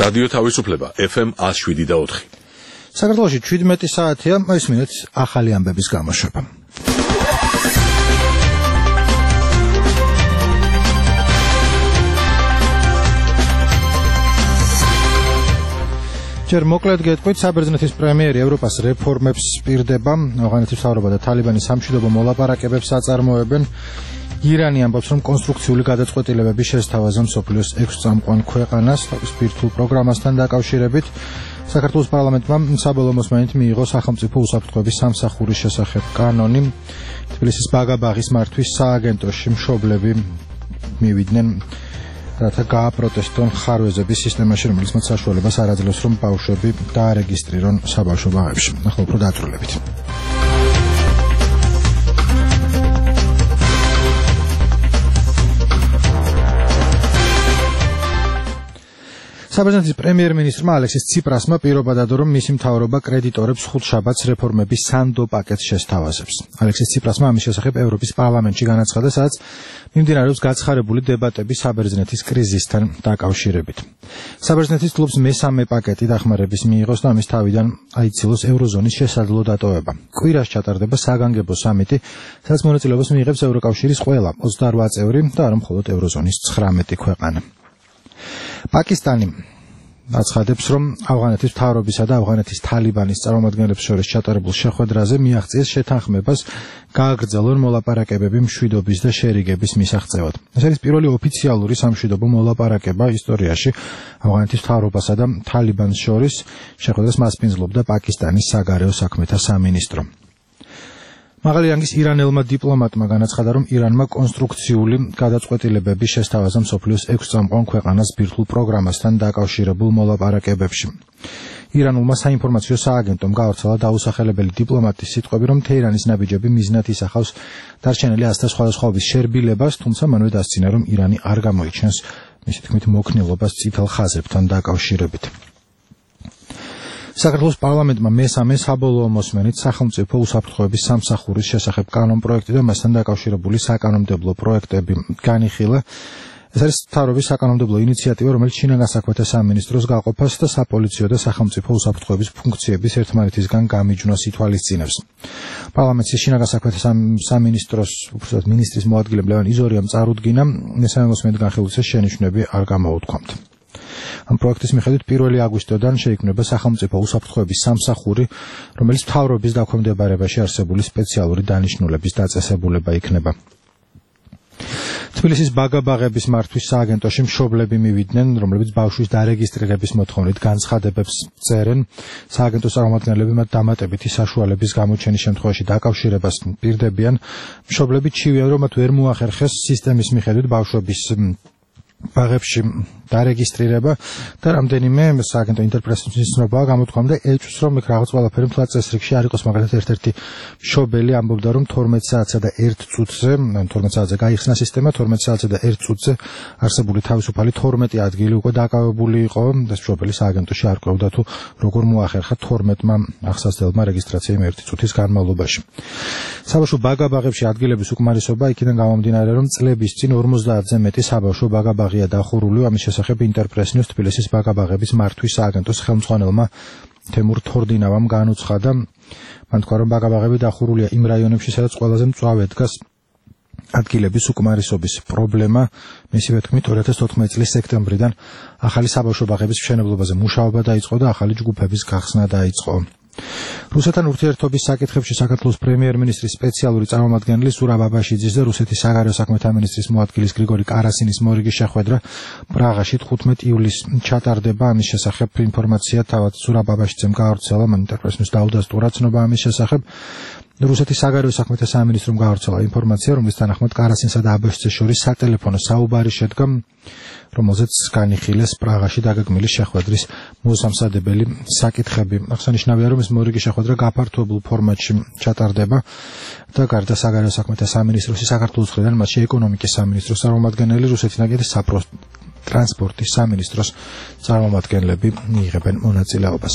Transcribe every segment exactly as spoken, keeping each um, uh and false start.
რადიო თავისუფლება ეფ ემ one oh seven და four. საქართველოში seventeen საათია, ისმინეთ ახალი ამბების გამოშვება. ჯერ მოკლედ გეტყვით, საბერძნეთის პრემიერი ევროპას რეფორმებს პირდება, ავღანეთის მთავრობა და თალიბანი სამშვიდობო მოლაპარაკებებს აწარმოებენ. ირანი ამბობს, რომ კონსტრუქციული გადაწყვეტილებები შესთავაზა მსოფლიოს six წამყვან ქვეყანას თავის ბირთვულ პროგრამასთან დაკავშირებით. საქართველოს პარლამენტმა საბოლოო მოსმენით მიიღო სახელმწიფო უსაფრთხოების სამსახურის შესახებ კანონი. თბილისის ბაგაბაღის მართვის სააგენტოში მშობლები მივიდნენ, რათა გააპროტესტონ ხარვეზების სისტემაში, რომელიც მათ საშუალებას არ აძლევს, რომ ბავშვები დაარეგისტრირონ საბავშვო ბაღებში. ახლა უფრო დაწვრილებით. საბერძნეთის პრემიერ-მინისტრმა ალექსის ციპრასმა პირობა დადო, რომ მისი მთავრობა კრედიტორებს ხუთშაბათს რეფორმების სანდო პაკეტს შესთავაზებს. ალექსის ციპრასმა ამის შესახებ ევროპის პარლამენტში განაცხადა, სადაც მიმდინარეობს გაცხარებული დებატები საბერძნეთის კრიზისთან დაკავშირებით. საბერძნეთის ფლობს მესამე პაკეტი დახმარების მიიღოს და ამის თავიდან აიცილოს ევროზონის შესაძლო დატოვება. კვირას ჩატარდება საგანგებო სამიტი, სადაც მონაწილეობას მიიღებს ევროკავშირის ყველა ოცდაოთხ წევრი და არა მხოლოდ ევროზონის ცხრამეტი ქვეყანა. პაკისტანი აცხადებს, რომ ავღანეთის მთავრობისა და ავღანეთის თალიბანის წარმომადგენლებს შორის ჩატარებულ შეხვედრაზე მიაღწიეს შეთანხმებას გააგრძელონ მოლაპარაკებები მშვიდობის და შერიგების მისაღწევად. ეს არის პირველი ოფიციალური სამშვიდობო მოლაპარაკება ისტორიაში ავღანეთის მთავრობასა და თალიბანს შორის. შეხვედრას მასპინძლობდა პაკისტანის საგარეო საქმეთა სამინისტრო. მაღალი რანგის ირანელმა დიპლომატმა განაცხადა, რომ ირანმა კონსტრუქციული გადაწყვეტილებები შესთავაზა მსოფლიოს six წამყვან ქვეყანას ბირთვულ პროგრამასთან დაკავშირებულ მოლაპარაკებებში. ირანულმა საინფორმაციო სააგენტომ გაავრცელა დაუსახელებელი დიპლომატის სიტყვები, რომ თეირანის ნაბიჯები მიზნად ისახავს დარჩენილი ასთა სხვადასხვაობის შერბილებას, თუმცა მანვე დასცინა, რომ ირანი არ გამოიჩენს მისი თქმით მოქნილობას წითელ ხაზებთან დაკავშირებით. საქართველოს პარლამენტმა მესამე საბოლოო მოსმენით სახელმწიფო უსაფრთხოების სამსახურის შესახებ კანონპროექტი და მასთან დაკავშირებული საკანონმდებლო პროექტები განიხილა. ეს არის მთავრობის საკანონმდებლო ინიციატივა, რომელიც შინაგან საქმეთა სამინისტროს გაყოფას და საპოლიციო და სახელმწიფო უსაფრთხოების ფუნქციების ერთმანეთისგან გამიჯვნას ითვალისწინებს. პარლამენტის შინაგან საქმეთა სამინისტროს უბრალოდ მინისტრის მოადგილე ლევან იზორიამ წარუდგინა, მესამე მოსმენით განხილვის შენიშვნები არ გამოუთქვამთ. ამ პროექტის მიხედვით პირველი აგვისტოდან შეიქმნება სახელმწიფო უსაფრთხოების სამსახური, რომელიც მთავრობის დაქვემდებარებაში არსებული სპეციალური დანიშნულების დაწესებულება იქნება. თბილისის ბაგაბაღების მართვის სააგენტოში მშობლები მივიდნენ, რომლებიც ბავშვის დარეგისტრირების მოთხოვნით განცხადებებს წერენ. სააგენტოს წარმომადგენლები მათ დამატებითი საშუალების გამოჩენის შემთხვევაში დაკავშირებას პირდებიან. მშობლები ჩივიან, რომ მათ ვერ მოახერხეს სისტემის მიხედვით ბავშვების ბაღებში დარეგისტრირება და რამდენიმე სააგენტო ინტერპრეტაციის ცნობაა გამოთქვამდა, ეჭვს, რომ იქ რაღაც ყველაფერი მთლად წესრიგში არ იყოს. მაგალითად, ერთ-ერთი მშობელი ამბობდა, რომ თორმეტ საათსა და ერთ წუთზე, თორმეტ საათზე გაიხსნა სისტემა, თორმეტ საათზე და ერთ წუთზე არსებული თავისუფალი თორმეტი ადგილი უკვე დაკავებული იყო და მშობელი სააგენტოში არ კვევდა თუ როგორ მოახერხა თორმეტმა ახსასდელმა რეგისტრაცია იმ ერთი წუთის განმავლობაში. საბავშვო ბაგაბაღებში ადგილების უკმარისობა იქიდან გამომდინარე, რომ წლების წინ ორმოცდაათზე მეტი საბავშვო ბაგაბაღია დახურული. ამის შესახებ ინტერპრესნიუს თბილისის ბაგაბაღების მართვის სააგენტოს ხელმძღვანელმა თემურ თორდინავამ განუცხადა. მან თქვა, რომ ბაგაბაღები დახურულია იმ რაიონებში, სადაც ყველაზე მწვავე დგას ადგილების უკმარისობის პრობლემა. მისივე თქმით, two thousand fourteen წლის სექტემბრიდან ახალი საბავშვო ბაღების მშენებლობაზე მუშაობა დაიწყო და ახალი ჯგუფების გახსნა დაიწყო. რუსეთთან ურთიერთობის საკითხებში საქართველოს პრემიერ-მინისტრის სპეციალური წარმომადგენელი ზურაბ აბაშიძის და რუსეთის საგარეო საქმეთა მინისტრის მოადგილის გრიგორი კარასინის მორიგი შეხვედრა პრაღაში ხუთმეტ ივლისს ჩატარდება. ამის შესახებ ინფორმაცია თავად ზურაბ აბაშიძემ გაავრცელა, მან ინტერპრესნიუს დაუდასტურა ცნობა ამის შესახებ. რუსეთის საგარეო საქმეთა სამინისტრომ გაავრცელა ინფორმაცია, რომლის თანახმად კარასინსა და აბაშიძეს შორის სატელეფონო საუბარი შედგა, რომელზეც განიხილეს პრაღაში დაგეგმილი შეხვედრის მოსამზადებელი საკითხები. აღსანიშნავია, რომ ეს მორიგი შეხვედრა გაფართოებულ ფორმატში ჩატარდება და გარდა საგარეო საქმეთა სამინისტროს საქართველოს მხრიდან მასში ეკონომიკის სამინისტროს წარმომადგენელი, რუსეთის ნაკეთი ტრანსპორტის სამინისტროს წარმომადგენლები მიიღებენ მონაწილეობას.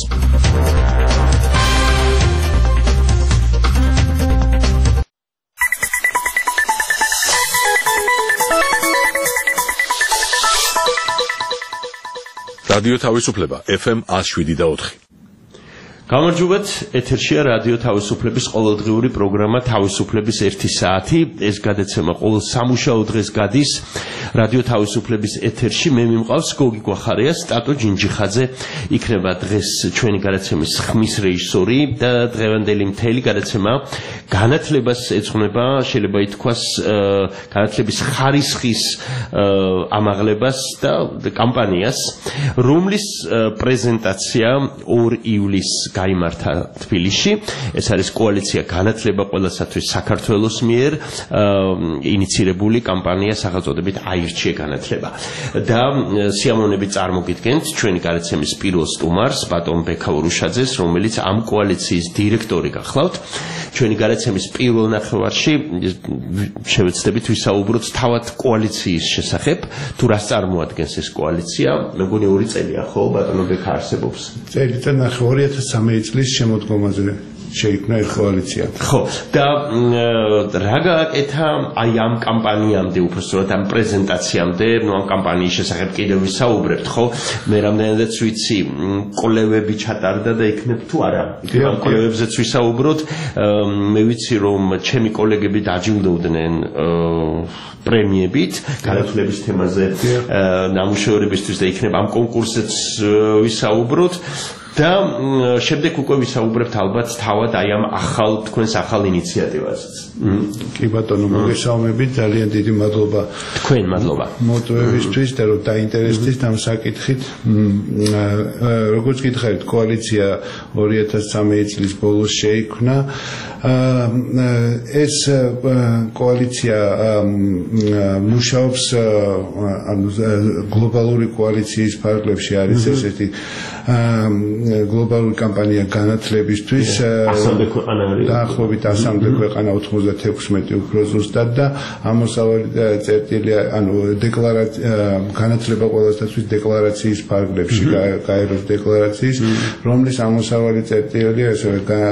რადიო თავისუფლება F M one oh seven point four. გამარჯობათ, ეთერშია რადიო თავისუფლების ყოველდღიური პროგრამა თავისუფლების ერთი საათი. ეს გადაცემა ყოველ სამუშაო დღეს გადის რადიო თავისუფლების ეთერში. მე მიმყავს გოგი გვახარია, სტატო ჯინჯიხაძე იქნება დღეს ჩვენი გადაცემის ხმის რეჟისორი და დღევანდელი მთელი გადაცემა განათლებას ეძღვნება, შეიძლება ითქვას განათლების ხარისხის ამაღლებას და კამპანიას, რომლის პრეზენტაცია ორ ივლისს გაიმართა თბილისში. ეს არის კოალიცია განათლება ყველასათვის საქართველოს მიერ ინიცირებული კამპანია სახელწოდებით აირჩიე განათლება. და სიამოვნებით წარმოგიდგენთ ჩვენი გადაცემის პირველ სტუმარს, ბატონ ბექაურუშაძეს, რომელიც ამ კოალიციის დირექტორი გახლავთ. ჩვენი გადაცემის პირველ ნახევარში შევეცდებით ვისაუბროთ თავად კოალიციის შესახებ, თუ რას წარმოადგენს ეს კოალიცია. მე მგონი ორი წელია ხო ბატონო ბექა არსებობს. წელი და ნახევარი ორი ათას ცხრამეტი წლის შემოდგომაზე შეიქმნა ეს კოალიცია. ხო, და რა გააკეთა აი ამ კამპანიამდე, უბრალოდ ამ პრეზენტაციამდე, ნუ ამ კამპანიის შესახებ კიდევ ვისაუბრებთ, ხო? მე რამდენადაც ვიცი, კვლევები ჩატარდა და იქნებ თუ არა. ამ კვლევებზეც ვისაუბროთ. მე ვიცი, რომ ჩემი კოლეგები დაჯილდოვდნენ პრემიებით განათლების თემაზე ნამუშევრებისთვის და იქნებ ამ კონკურსზეც ვისაუბროთ. და შემდეგ უკვე ვისაუბრებთ ალბათ თავად აი ამ ახალ თქვენს ახალ ინიციატივაზეც. კი ბატონო, მოგესალმებით, ძალიან დიდი მადლობა თქვენ მადლობა მოტივებისთვის და რომ დაინტერესდით ამ საკითხით. როგორც გითხარით, კოალიცია ორი ათას ცხრამეტი წლის ბოლოს შეიქმნა. ეს კოალიცია მუშაობს ანუ გლობალური კოალიციის ფარგლებში, არის ესეთი გლობალური კამპანია განათლებისთვის. დაახლოებით ასამდე ქვეყანა ოცდათექვსმეტი უფრო ზუსტად და ამოსავალი წერტილი ანუ დეკლარაცია განათლება ყველასთვის დეკლარაციის ფარგლებში, გაეროს დეკლარაციის, რომლის ამოსავალი წერტილია ესე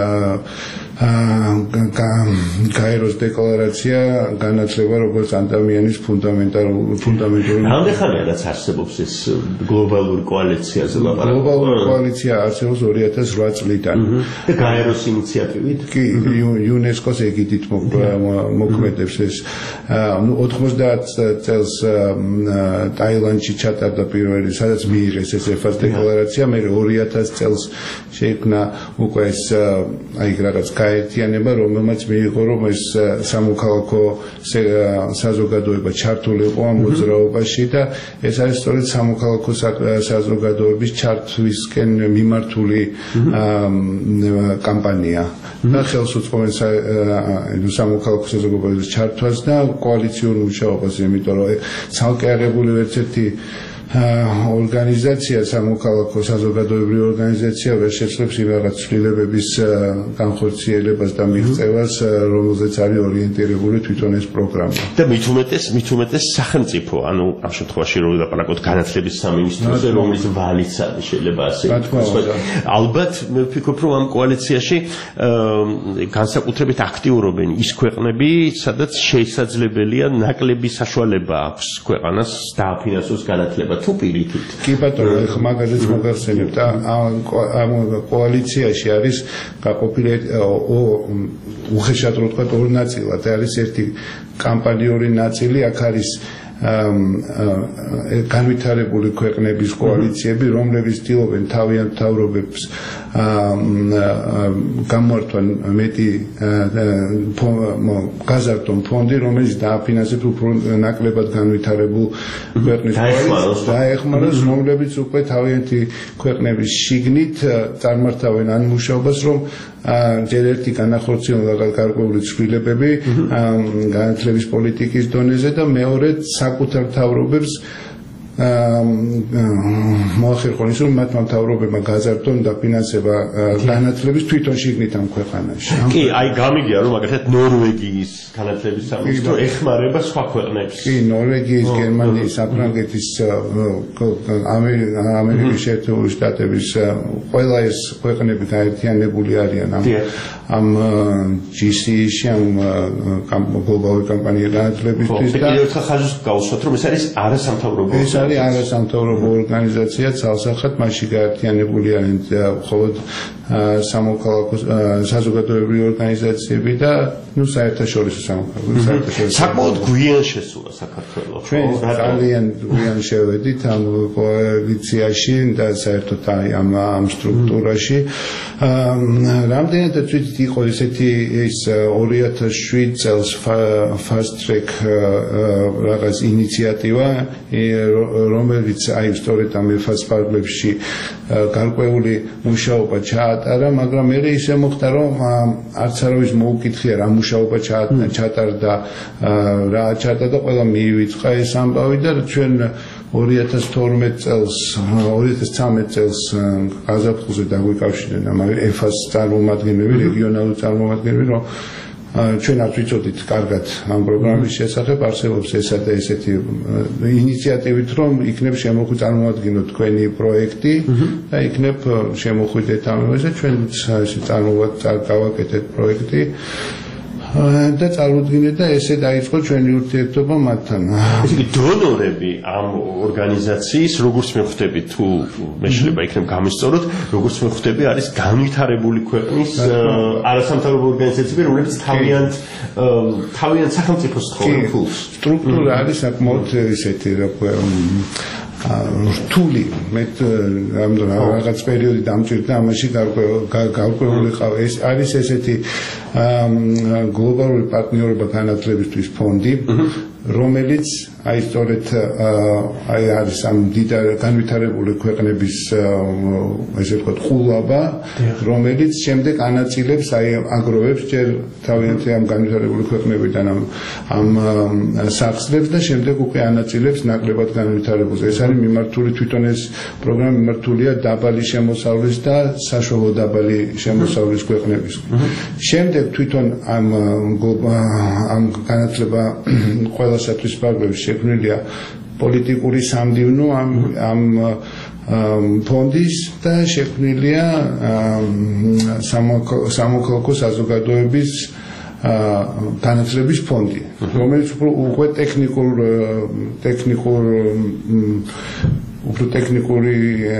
გაეროს დეკლარაცია განათლება როგორც ადამიანის ფუნდამენტალური ფუნდამენტური. რამდენი ხანია რაც არსებობს ეს გლობალური კოალიციაზე ლაპარაკი? გლობალური კოალიცია არსებობს ორი ათას რვა წლიდან. და გაეროს ინიციატივით? კი, იუნესკოს ეგიდით მოქმედებს ეს. ნუ ოცდაათ წელს ტაილანდში ჩატარდა პირველი, სადაც მიიღეს ეს ეფას დეკლარაცია, მე ორი ათას წელს შეიქმნა უკვე ეს აი რაღაც გაერთიანება, რომელმაც მიიღო, რომ ეს სამოქალაქო საზოგადოება ჩართული იყო ამ მოძრაობაში და ეს არის სწორედ სამოქალაქო საზოგადოების ჩართვისკენ მიმართული კამპანია. და ხელს უწყობენ სამოქალაქო საზოგადოების ჩართვას და კოალიციურ მუშაობას, იმიტომ რომ ცალკე აღებული ერთ-ერთი ორგანიზაცია, სამოქალაქო საზოგადოებრივი ორგანიზაცია ვერ შეძლებს იმ რაღაც ცვლილებების განხორციელებას და მიღწევას, რომელზეც არის ორიენტირებული თვითონ ეს პროგრამა. და მით უმეტეს, მით უმეტეს სახელმწიფო, ანუ ამ შემთხვევაში რომ ვილაპარაკოთ განათლების სამინისტროზე, რომლის ვალიც არის შეიძლება ასე ითქვას. ალბათ მე ვფიქრობ, რომ ამ კოალიციაში განსაკუთრებით აქტიურობენ ის ქვეყნები, სადაც შესაძლებელია ნაკლები საშუალება აქვს ქვეყანას დააფინანსოს განათლება. თუ პირიქით. კი ბატონო, ეხლა მაგაზეც მოგახსენებთ, ამ კოალიციაში არის გაყოფილი უხეშად რო ვთქვათ ორ ნაწილად. არის ერთი კამპანიური ნაწილი, აქ არის განვითარებული ქვეყნების კოალიციები, რომლებიც ცდილობენ თავიანთ მთავრობებს გამართონ მეტი გაზარდონ ფონდი, რომელიც დააფინანსებს უფრო ნაკლებად განვითარებულ ქვეყნის კოალიციას, დაეხმაროს, რომლებიც უკვე თავიანთი ქვეყნების შიგნით წარმართავენ ან მუშაობას, რომ ჯერ ერთი განახორციელონ გარკვეული ცვლილებები განათლების პოლიტიკის დონეზე და მეორე საკუთარ მთავრობებს მოახერხონ ის, რომ მათ მთავრობებმა გაზარდონ დაფინანსება განათლების თვითონ შიგნით ამ ქვეყანაში. კი, აი გამიგია, რომ მაგალითად ნორვეგიის განათლების სამინისტრო ეხმარება სხვა ქვეყნებს. კი, ნორვეგიის, გერმანიის, საფრანგეთის, ამერიკის შეერთებული შტატების ყველა ეს ქვეყნები გაერთიანებული არიან ამ ამ ჯი სი ი-ში ამ გლობალური კამპანიის განათლებისთვის და კიდევ ერთხელ ხაზს გავუსვათ, რომ ეს არის არასამთავრობო ეს არის არასამთავრობო ორგანიზაცია, ცალსახად მასში გაერთიანებული არიან მხოლოდ სამოქალაქო საზოგადოებრივი ორგანიზაციები და ნუ საერთაშორისო სამოქალაქო საკმაოდ გვიან შესულა საქართველოს. ჩვენ ძალიან გვიან შევედით ამ კოალიციაში და საერთოდ ამ ამ სტრუქტურაში. რამდენადაც ვიცით იყო ესეთი ის ორი ათას შვიდ წელს fast track რაღაც ინიციატივა, რომელიც აი სწორედ ამ ეფას პარკლებში გარკვეული მუშაობა ჩაატარა, მაგრამ მე ისე მოხდა, რომ არც არავის მოუკითხია რა მუშაობა ჩაატარდა, რა ჩაატარდა და ყველა მიივიწყა ეს ამბავი და ჩვენ ორი ათას თორმეტ წელს, ორი ათას ცხრამეტ წელს გაზაფხულზე დაგვიკავშირდნენ ამ ეფას წარმომადგენლები, რეგიონალური წარმომადგენლები, რომ ჩვენ არ ვიცოდით კარგად ამ პროგრამის შესახებ, არსებობს ესა და ესეთი ინიციატივით, რომ იქნებ შემოგვიწარმოადგინოთ თქვენი პროექტი და იქნებ შემოხვიდეთ ამაზე, ჩვენ ესე წარმოვაკეთეთ პროექტი და წარმოუდგინეთ და ესე დაიწყო ჩვენი ურთიერთობა მათთან. ესე იგი დონორები ამ ორგანიზაციის, როგორც მე ხვდები, თუ მე შეიძლება იქნებ გამისწოროთ, როგორც მე ხვდები, არის განვითარებული ქვეყნის არასამთავრობო ორგანიზაციები, რომლებიც თავიანთ თავიანთ სახელმწიფოს ცხოვრობენ ფულს. სტრუქტურა არის საკმაოდ ისეთი, რა ქვია, რთული, მე რაღაც პერიოდი დამჭირდა ამაში გარკვეული ყავა. ეს არის ესეთი გლობალური პარტნიორობა განათლებისთვის ფონდი, რომელიც აი სწორედ აი არის ამ დიდ განვითარებული ქვეყნების ესე ვთქვათ ყულაბა, რომელიც შემდეგ ანაწილებს აი აგროვებს ჯერ თავიანთი ამ განვითარებული ქვეყნებიდან ამ ამ სახსრებს და შემდეგ უკვე ანაწილებს ნაკლებად განვითარებულს. ეს არის მიმართული თვითონ ეს პროგრამა მიმართულია დაბალი შემოსავლის და საშუალო დაბალი შემოსავლის ქვეყნების. შემდეგ თვითონ ამ ამ განათლება ყველასათვის პარლამენტში შექმნილია პოლიტიკური სამდივნო ამ ამ ფონდის და შექმნილია სამოქალაქო საზოგადოების განათლების ფონდი, რომელიც უკვე ტექნიკურ ტექნიკურ უფრო ტექნიკური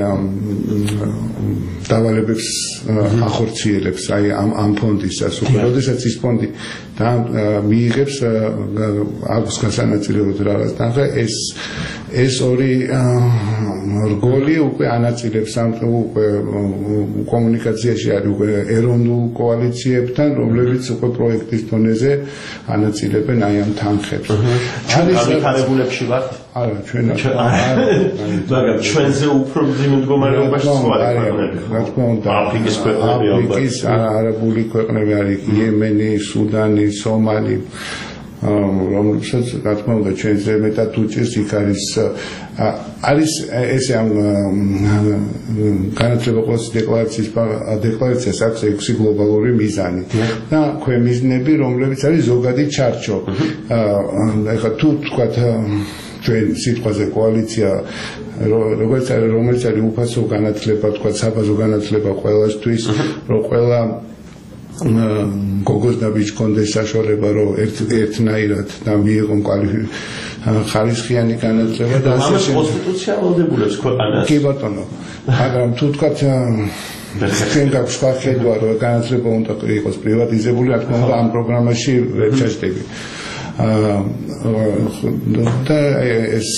დავალებებს ახორციელებს აი ამ ამ ფონდისას. უკვე როდესაც ის ფონდი და მიიღებს აქვს განსანაწილებლად რაღაც თანხა, ეს ეს ორი რგოლი უკვე ანაწილებს ამ უკვე კომუნიკაციაში არის უკვე ეროვნულ კოალიციებთან, რომლებიც უკვე პროექტის დონეზე ანაწილებენ აი ამ თანხებს. ჩვენ განვითარებულებში ვართ? არა, ჩვენ მაგრამ ჩვენზე უფრო მძიმე მდგომარეობაში ვართ. რა თქმა უნდა, აფრიკის ქვეყნები, აფრიკის არაბული ქვეყნები არის იემენი, სუდანი, სომალი, რომელსაც რა თქმა უნდა ჩვენზე მეტად უჭირს, იქ არის არის ესე ამ განათლება ყოველთვის დეკლარაციის დეკლარაციას აქვს ექვსი გლობალური მიზანი და ქვემიზნები, რომლებიც არის ზოგადი ჩარჩო. ეხლა თუ თქვათ ჩვენ სიტყვაზე კოალიცია როგორც რომელიც არის უფასო განათლება, თქვა საბაზო განათლება ყველასთვის, რომ ყველა გოგოს და ბიჭს კონდეს საშუალება, რომ ერთნაირად და მიიღონ ხარისხიანი განათლება და ასე შემდეგ. კონსტიტუცია ვალდებულებს ქვეყანას. კი ბატონო, მაგრამ თუ თქვა ჩვენ გაქვს სხვა ხედვა, რომ განათლება უნდა იყოს პრივატიზებული, რა თქმა უნდა ამ პროგრამაში ვერ ჩაჯდები. და ეს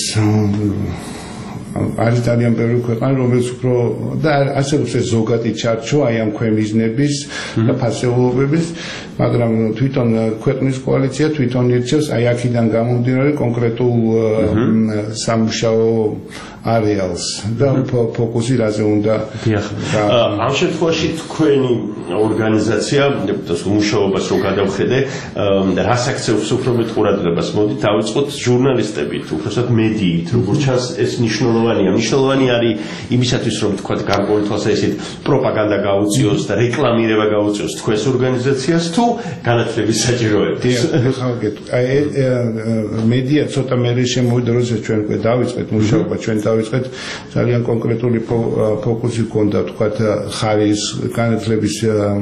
არის ძალიან ბევრი ქვეყანა, რომელიც უფრო და არსებობს ეს ზოგადი ჩარჩო აი ამ ქვემიზნების და ფასეულობების, მაგრამ თვითონ ქვეყნის კოალიცია თვითონ ირჩევს აი აქედან გამომდინარე კონკრეტულ სამუშაო არეალს და ფოკუსი რაზე უნდა. ამ შემთხვევაში თქვენი ორგანიზაცია მუშაობას რო გადავხედე, რას აქცევს უფრო მეტ ყურადღებას? მოდით დავიწყოთ ჟურნალისტებით, უბრალოდ მედიით, როგორც ჩანს ეს მნიშვნელოვანია. მნიშვნელოვანი არის იმისათვის, რომ თქვა გარკვეული თვალსაზრისით პროპაგანდა გაუწიოს და რეკლამირება გაუწიოს თქვენს ორგანიზაციას, თუ განათლების საჭიროებებს. აი მედია ცოტა მერე შემოვიდა, როდესაც ჩვენ უკვე დავიწყეთ მუშაობა, ჩვენ დავიწყეთ ძალიან კონკრეტული ფოკუსი ჰქონდა, თქვათ ხარის განათლების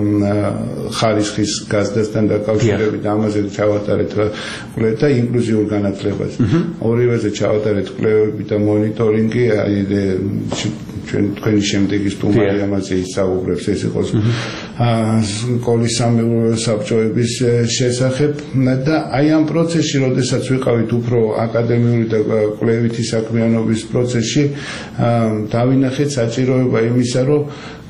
ხარისხის გაზრდასთან დაკავშირებით, ამაზე ჩავატარეთ კვლევა და ინკლუზიურ განათლებას. ორივეზე ჩავატარეთ კვლევები და მონიტორინგი, აი ჩვენ თქვენი შემდეგი სტუმარი ამაზე ისაუბრებს, ეს იყოს სკოლის სამეურნეო საბჭოების შესახებ და აი ამ პროცესში, როდესაც ვიყავით უფრო აკადემიური და კვლევითი საქმიანობის პროცესში, დავინახეთ საჭიროება იმისა, რომ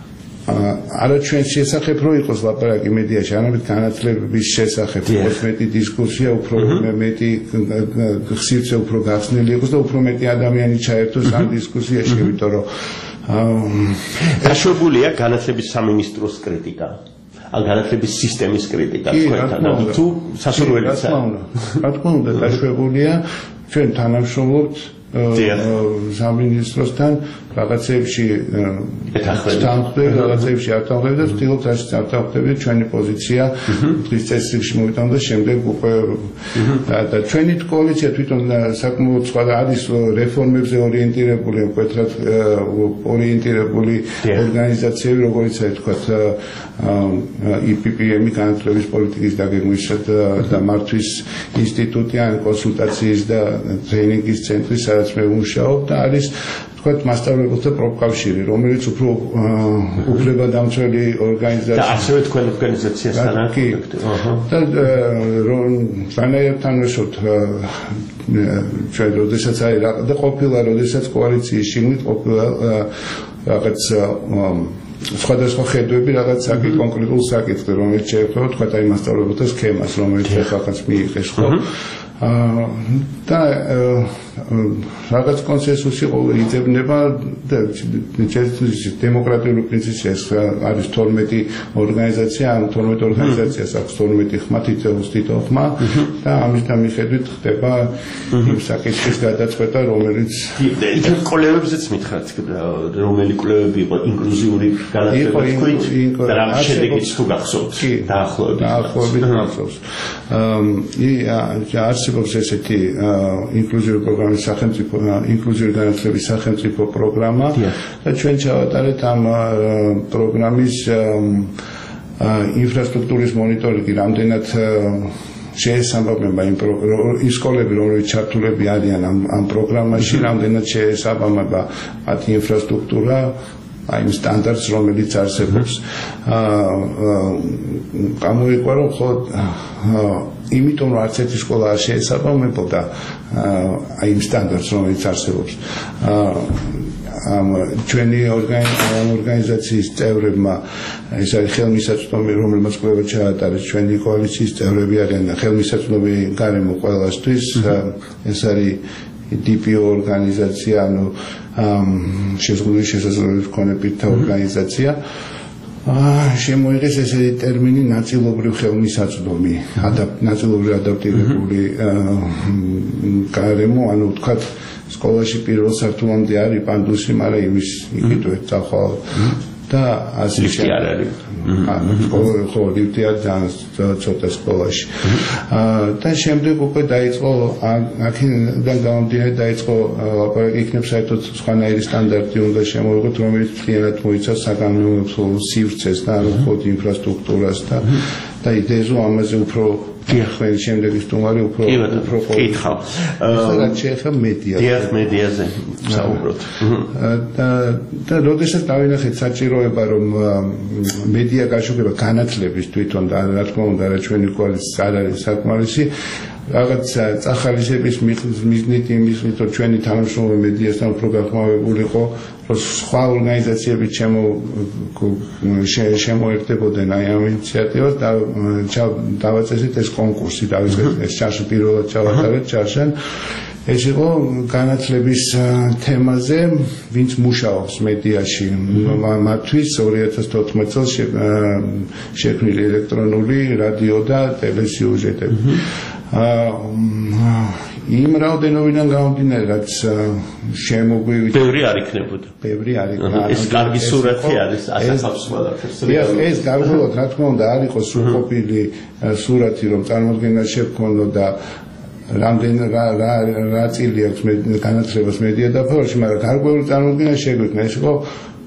არა ჩვენ შესახებ რო იყოს ლაპარაკი მედიაში, არამედ განათლების შესახებ იყოს მეტი დისკუსია, უფრო მეტი ხსივცე უფრო გახსნილი იყოს და უფრო მეტი ადამიანი ჩაერთოს ამ დისკუსიაში, იმიტომ რომ გაშვებულია განათლების სამინისტროს კრიტიკა. ან განათლების სისტემის კრიტიკა თქვენთან და თუ სასურველიცაა. რა თქმა უნდა, გაშვებულია, ჩვენ თანამშრომლობთ სამინისტროსთან რაღაცებში თანხმდები, რაღაცებში არ თანხმდები და ვთქვით, რასაც არ თანხმდები, ჩვენი პოზიცია დღის წესრიგში მოვიტანოთ და შემდეგ უკვე და ჩვენი კოალიცია თვითონ საკმაოდ სხვა არის რეფორმებზე ორიენტირებული, მკვეთრად ორიენტირებული ორგანიზაციები, როგორიც არის თქვათ ი პი პი ემი განათლების პოლიტიკის დაგეგმვის და მართვის ინსტიტუტი ან კონსულტაციის და ტრეინინგის ცენტრი, სადაც მე ვმუშაობ და არის თქვათ მასწავლებელთა პროფკავშირი, რომელიც უფრო უფლებადამცველი ორგანიზაცია და ასევე თქვენ ორგანიზაციასთან აკონექტი. და რანაირად თანხმობთ ჩვენ როდესაც არის და ყოფილა როდესაც კოალიციის შიგნით ყოფილა რაღაც სხვადასხვა ხედვები, რაღაც საკითხი კონკრეტულ საკითხზე, რომელიც შეეხება თქვათ აი მასწავლებელთა სქემას, რომელიც ახალაც მიიღეს, ხო? და რაღაც კონსენსუსი იძებნება და დემოკრატიული პრინციპი არის თორმეტი ორგანიზაცია, ამ თორმეტ ორგანიზაციას აქვს თორმეტი ხმა, თითო ხმა და ამის მიხედვით ხდება იმ საკითხის გადაწყვეტა, რომელიც იქ კვლევებზეც მითხრათ, რომელი კვლევები იყო ინკლუზიური განათლება თქვით და რა შედეგიც თუ გახსოვთ დაახლოებით. დაახლოებით გახსოვს. არსებობს ესეთი ინკლუზიური პროგრამის სახელმწიფო ინკლუზიური განათლების სახელმწიფო პროგრამა და ჩვენ ჩავატარეთ ამ პროგრამის ინფრასტრუქტურის მონიტორინგი, რამდენად შეესაბამება იმ სკოლები, რომლებიც ჩართულები არიან ამ პროგრამაში, რამდენად შეესაბამება მათი ინფრასტრუქტურა აი იმ სტანდარტს, რომელიც არსებობს. გამოიყვა, რომ ხო იმიტომ რომ არც ერთი სკოლა არ შეესაბამებოდა აი იმ სტანდარტს, რომელიც არსებობს. ამ ჩვენი ორგანიზაციის წევრებმა ეს არის ხელმისაწვდომი, რომელმაც კვლევა ჩაატარეს, ჩვენი კოალიციის წევრები არიან და ხელმისაწვდომი გარემო ყველასთვის. ეს არის დი პი ო ორგანიზაცია, ანუ შეზღუდული შესაძლებლობის მქონე პირთა ორგანიზაცია. შემოიღეს ესეთი ტერმინი ნაწილობრივ ხელმისაწვდომი, ნაწილობრივ ადაპტირებული გარემო, ანუ ვთქვათ სკოლაში პირველ სართულამდე არის პანდუსი, მაგრამ იმის იკითხეთ წახვალ და ასე შემდეგ. ხო, ლიფტი არის ცოტა სკოლაში. და შემდეგ უკვე დაიწყო აქედან გამომდინარე დაიწყო ლაპარაკი, იქნებ საერთოდ სხვანაირი სტანდარტი უნდა შემოვიღოთ, რომელიც მთლიანად მოიცავს საგანმანათლებლო სივრცეს და მხოლოდ ინფრასტრუქტურას და იდეაზე ამაზე უფრო თქვენ შემდეგი სტუმარი უფრო უფრო კითხავ. რაც შეეხება მედიას. დიახ, მედიაზე საუბრობთ. და და როდესაც დავინახეთ საჭიროება, რომ მედია გაშვება განათლების თვითონ და რა თქმა უნდა, რა ჩვენი კოალიციის არ არის საკმარისი, რაღაც წახალისების მიზნით იმის, რომ ჩვენი თანამშრომლობა მედიასთან უფრო გახმოვებულიყო, რომ სხვა ორგანიზაციები შემოერთებოდნენ აი ამ ინიციატივას და დავაწესეთ ეს კონკურსი, დავიწყეთ ეს ჩარში, პირველად ჩავატარეთ ჩარშან. ეს იყო განათლების თემაზე, ვინც მუშაობს მედიაში. მათთვის ორი ათას თოთხმეტ წელს შექმნილი ელექტრონული რადიო და ტელესიუჟეტები. იმ რაოდენობიდან გამომდინარე, რაც შემოგვივიდა. ბევრი არ იქნებოდა. ბევრი არ იქნება. ეს კარგი სურათი არის, ასახავს ყველაფერს. ეს გარკვეულად, რა თქმა უნდა, არ იყოს სრულყოფილი სურათი, რომ წარმოდგენა შეგვქონოდა რამდენ რა რა რა წილი აქვს განათლებას მედია დაფარვაში, მაგრამ გარკვეული წარმოდგენა შეგვექნა. ეს იყო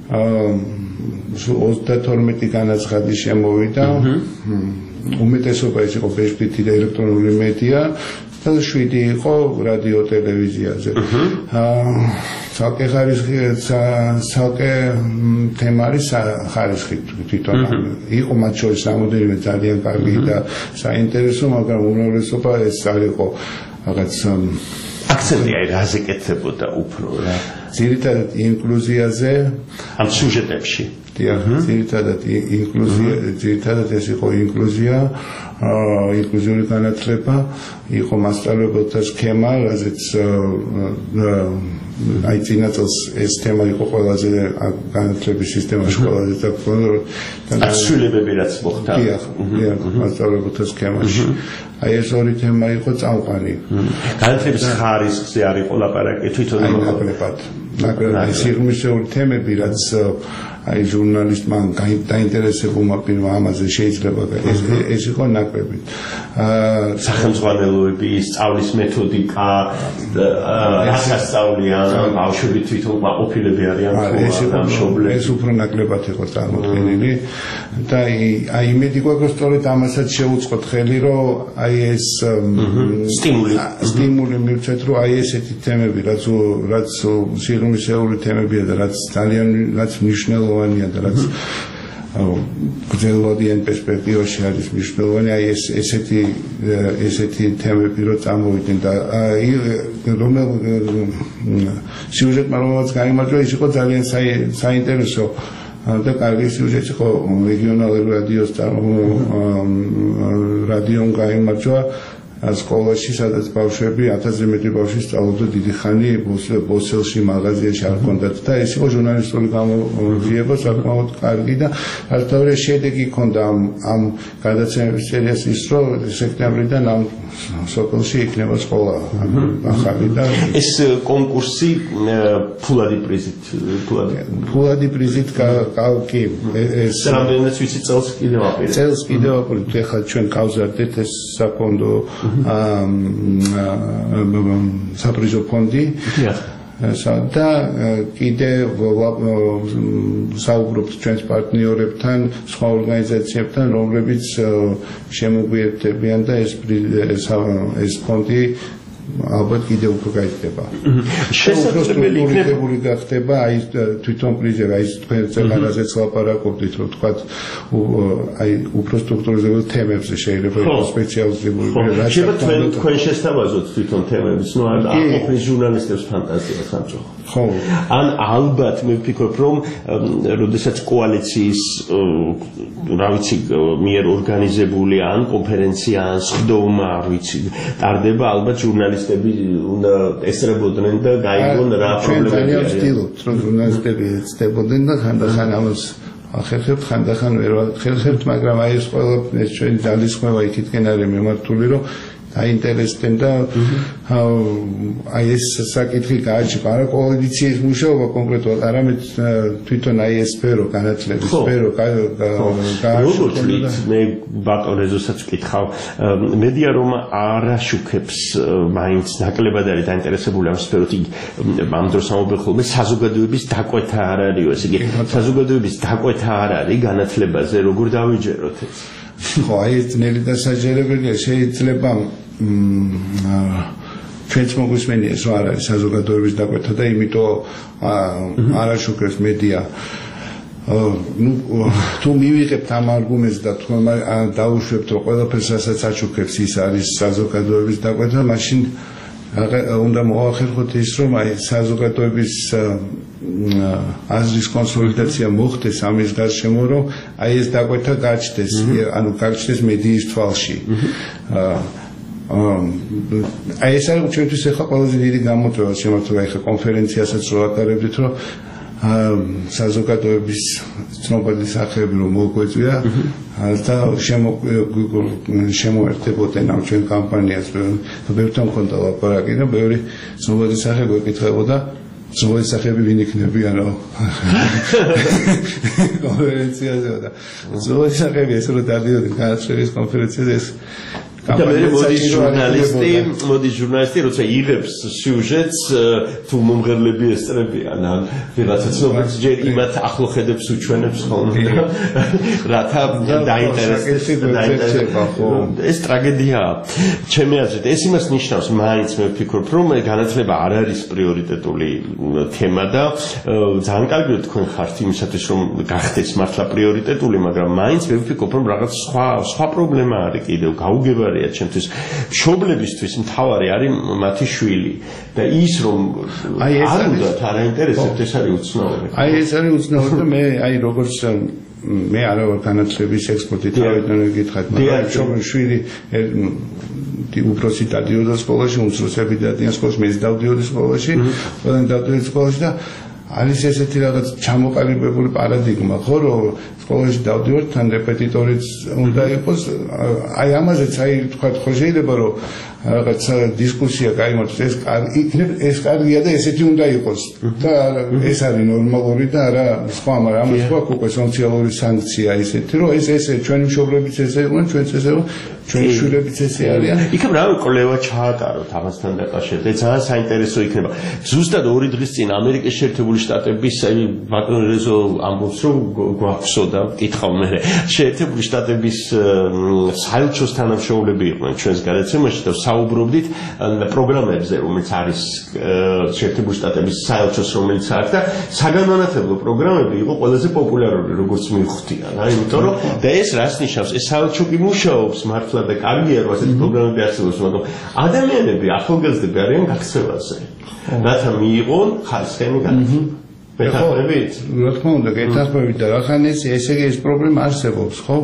ოცდათორმეტი განაცხადი შემოვიდა. უმეტესობა ის იყო ბეჭდვითი და ელექტრონული მედია და შვიდი იყო რადიო ტელევიზიაზე. ცალკე ხარისხი ცალკე თემა არის ხარისხი თვითონ. იყო მათ შორის რამოდენიმე ძალიან კარგი და საინტერესო, მაგრამ უმრავლესობა ეს არ იყო რაღაც აქცენტი აი რაზე კეთდებოდა უფრო რა. ძირითადად ინკლუზიაზე, ამ სიუჟეტებში. დიახ, ძირითადად ინკლუზია, ძირითადად ეს იყო ინკლუზია, ინკლუზიური განათლება, იყო მასწავლებელთა სქემა, რაზეც აი წინა წელს ეს თემა იყო ყველაზე განათლების სისტემაში ყველაზე და ასრულებები რაც მოხდა. დიახ, დიახ, მასწავლებელთა სქემაში. აი ეს ორი თემა იყო წამყვანი. განათლების ხარისხზე არ იყო ლაპარაკი თვითონ ნაკლებად. ნაკლებად სიღრმისეული თემები, რაც აი ჟურნალისტმა დაინტერესებულმა პირმა ამაზე შეიძლება ეს ეს იყო ნაკლები. აა სახელმძღვანელოები, სწავლის მეთოდიკა, რასაც სწავლიან, ბავშვები თვითონ ყოფილები არიან ხო, ეს უფრო ნაკლებად იყო წარმოქმნილი და აი იმედი გვაქვს სწორედ ამასაც შეუწყოთ ხელი, რომ აი ეს სტიმული სტიმული მივცეთ, რომ აი ესეთი თემები, რაც რაც სიღრმისეული თემებია და რაც ძალიან რაც მნიშვნელოვანია და რაც გრძელვადიან პერსპექტივაში არის მნიშვნელოვანი, აი ეს ესეთი ესეთი თემები რო წამოვიდნენ და აი რომელ სიუჟეტმა რომელსაც გაიმარჯვა, ის იყო ძალიან საინტერესო და კარგი სიუჟეტი იყო რეგიონალური რადიოს რადიომ გაიმარჯვა სკოლაში, სადაც ბავშვები ათასზე მეტი ბავშვი სწავლობდა დიდი ხანი ბოსელში მაღაზიაში არ ჰქონდათ და ეს იყო ჟურნალისტური გამოძიება საკმაოდ კარგი და არაერთგვარი შედეგი ჰქონდა ამ ამ გადაცემების სერიას ის რომ სექტემბრიდან ამ სოფელში იქნება სკოლა ახალი და ეს კონკურსი ფულადი პრიზით ფულადი ფულადი პრიზით კი ეს რამდენიც ვიცი წელს კიდევ აპირებთ წელს კიდევ აპირებთ ეხლა ჩვენ გავზარდეთ ეს საფონდო საპრიზო ფონდი და კიდე საუბრობთ ჩვენს პარტნიორებთან, სხვა ორგანიზაციებთან, რომლებიც შემოგვიერთდებიან და ეს ეს ფონდი ალბათ კიდევ უფრო გაიზრდება. შესაძლებელი იქნება გახდება აი თვითონ პრიზები, აი თქვენ ზეგანაზეც ლაპარაკობდით, რომ თქვათ აი უფრო სტრუქტურიზებულ თემებზე შეიძლება იყოს სპეციალიზებული რა შეიძლება თქვენ შესთავაზოთ თვითონ თემებს, ნუ არ ყოფნის ჟურნალისტებს ფანტაზია სამწუხაროდ. ხო. ან ალბათ მე ვფიქრობ, რომ როდესაც კოალიციის რა ვიცი მიერ ორგანიზებული ან კონფერენცია ან სხდომა, არ ვიცი, ტარდება ალბათ ჟურნალისტები უნდა ესწრებოდნენ და გაიგონ რა პრობლემებია. ჩვენ ვცდილობთ, რომ ჟურნალისტები ეცდებოდნენ და ხანდახან ამას ახერხებთ, ხანდახან ვერ ახერხებთ, მაგრამ აი ეს ყველა ეს ჩვენი ძალისხმევა იქითკენ არის მიმართული, რომ აინტერესდნენ და აი ეს საკითხი გააჩნია არა კოალიციის მუშაობა კონკრეტულად, არამედ თვითონ აი ეს სფერო განათლების სფერო გააჩნია. მე ბატონეზოსაც ვკითხავ, მედია რომ არ აშუქებს მაინც ნაკლებად არის დაინტერესებული ამ სფეროთ, ამ დროს ამობენ ხოლმე საზოგადოების დაკვეთა არ არის, ესე იგი საზოგადოების დაკვეთა არ არის განათლებაზე, როგორ დავიჯეროთ ეს? ხო, აი ეს ძნელი დასაჯერებელია, შეიძლება ჩვენც მოგვისმენია ეს არ არის საზოგადოების დაკვეთა და იმიტომ არ აშუქებს მედია. ნუ თუ მივიღებთ ამ არგუმენტს და თქვენ დაუშვებთ რომ ყველაფერს რასაც აშუქებს ის არის საზოგადოების დაკვეთა, მაშინ უნდა მოახერხოთ ის რომ აი საზოგადოების აზრის კონსოლიდაცია მოხდეს ამის გარშემო, რომ აი ეს დაკვეთა გაჩნდეს, ანუ გაჩნდეს მედიის თვალში. აი ეს არის ჩვენთვის ახლა ყველაზე დიდი გამოწვევა, შემართება ახლა კონფერენციასაც რო ატარებდით, რომ საზოგადოების ცნობილი სახეები რომ მოგვეწვია და შემოერთებოდნენ ამ ჩვენ კამპანიას ბევრთან მქონდა ლაპარაკი და ბევრი ცნობილი სახე გვეკითხებოდა ცნობილი სახეები ვინ იქნებიანო კონფერენციაზე და ცნობილი სახეები ეს რო დადიოდნენ განათლების კონფერენციაზე ეს და მე მოდი ჟურნალისტი, მოდი ჟურნალისტი, როცა იღებს სიუჟეტს, თუ მომღერლები ესწრებიან, ან ვიღაცა ცნობილს ჯერ იმათ ახლო ხედებს უჩვენებს ხოლმე, რათა დაინტერესდეს, ეს ტრაგედიაა. ჩემი აზრით, ეს იმას ნიშნავს, მაინც მე ვფიქრობ, რომ განათლება არ არის პრიორიტეტული თემა და ძალიან კარგია თქვენ ხართ იმისათვის, რომ გახდეს მართლა პრიორიტეტული, მაგრამ მაინც მე ვფიქრობ, რომ რაღაც სხვა სხვა პრობლემა არის კიდევ გაუგებარი ჩემთვის მშობლებისთვის მთავარი არის მათი შვილი და ის რომ არ უნდა არაინტერესებს ეს არის უცნაური. აი ეს არის უცნაური და მე აი როგორც მე არა ვარ განათლების ექსპერტი თავიდან გითხარით, მაგრამ შვილი უბრალოდ დადიოდა სკოლაში, უმცროსები დადიან სკოლაში, მე დავდიოდი სკოლაში, ყველანი დავდიოდი სკოლაში და არის ესეთი რაღაც ჩამოყალიბებული პარადიგმა, ხო, რომ სკოლაში დავდივართ, თან რეპეტიტორიც უნდა იყოს, აი ამაზეც აი თქვა ხო შეიძლება რომ რაღაც დისკუსია გაიმართოს, ეს იქნებ ეს კარგია და ესეთი უნდა იყოს და ეს არის ნორმალური და არა სხვა, მაგრამ ამას გვაქვს უკვე სოციალური სანქცია ისეთი, რომ ეს ესე ჩვენი მშობლებიც ესე იყვნენ, ჩვენც ესე ვიყავ, ჩვენი შვილებიც ესე არიან. იქნებ რა კვლევა ჩაატაროთ ამასთან დაკავშირებით. ეს ძალიან საინტერესო იქნება. ზუსტად ორი დღის წინ ამერიკის შეერთებული შტატების აი ბატონ რეზო ამბობს, რომ გვაქვსო და კითხავ მე. შეერთებული შტატების საელჩოს თანამშრომლები იყვნენ ჩვენს გადაცემაში და საუბრობდით პროგრამებზე, რომელიც არის შეერთებული შტატების საელჩოს, რომელიც აქვს და საგანმანათლებლო პროგრამები იყო ყველაზე პოპულარული, როგორც მივხვდია. რა, იმიტომ რომ და ეს რას ნიშნავს? ეს საელჩო კი მუშაობს მართლა და კარგია რომ ასეთი პროგრამები არსებობს, მაგრამ ადამიანები ახალგაზრდები არიან გაქცევაზე. რათა მიიღონ ხარისხიანი განათლება. მეთანხმებით? რა თქმა უნდა, გეთანხმებით და რახან ეს ესე ეს პრობლემა არსებობს, ხო?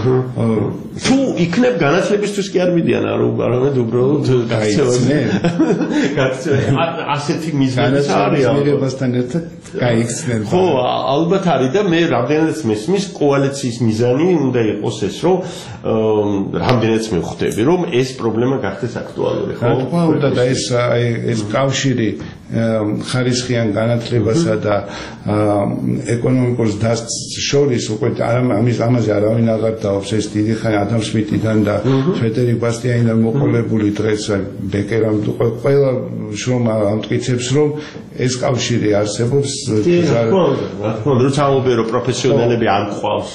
თუ იქნებ განათლებისთვის კი არ მიდიან, არამედ უბრალოდ გაქცევაზე. გაქცევაზე. ასეთი მიზნები არის მიღებასთან ერთად გაიხსნება. ხო, ალბათ არის და მე რამდენადაც მესმის კოალიციის მიზანი უნდა იყოს ეს, რომ რამდენადაც მივხვდები, რომ ეს პრობლემა გახდეს აქტუალური, ხო? რა თქმა უნდა და ეს აი ეს კავშირი ხარისხიან განათლებასა და ეკონომიკურ დასს შორის უკვე ამის ამაზე არავინ აღარ დაობს ეს დიდი ხანი ადამ სმიტიდან და ფრედერიკ ბასტიანიდან მოყოლებული დღეს ბეკერამ ყველა შრომა ამტკიცებს რომ ეს კავშირი არსებობს. რა თქმა უნდა, რა თქმა უნდა, როცა ამობენ რომ პროფესიონალები არ ყავს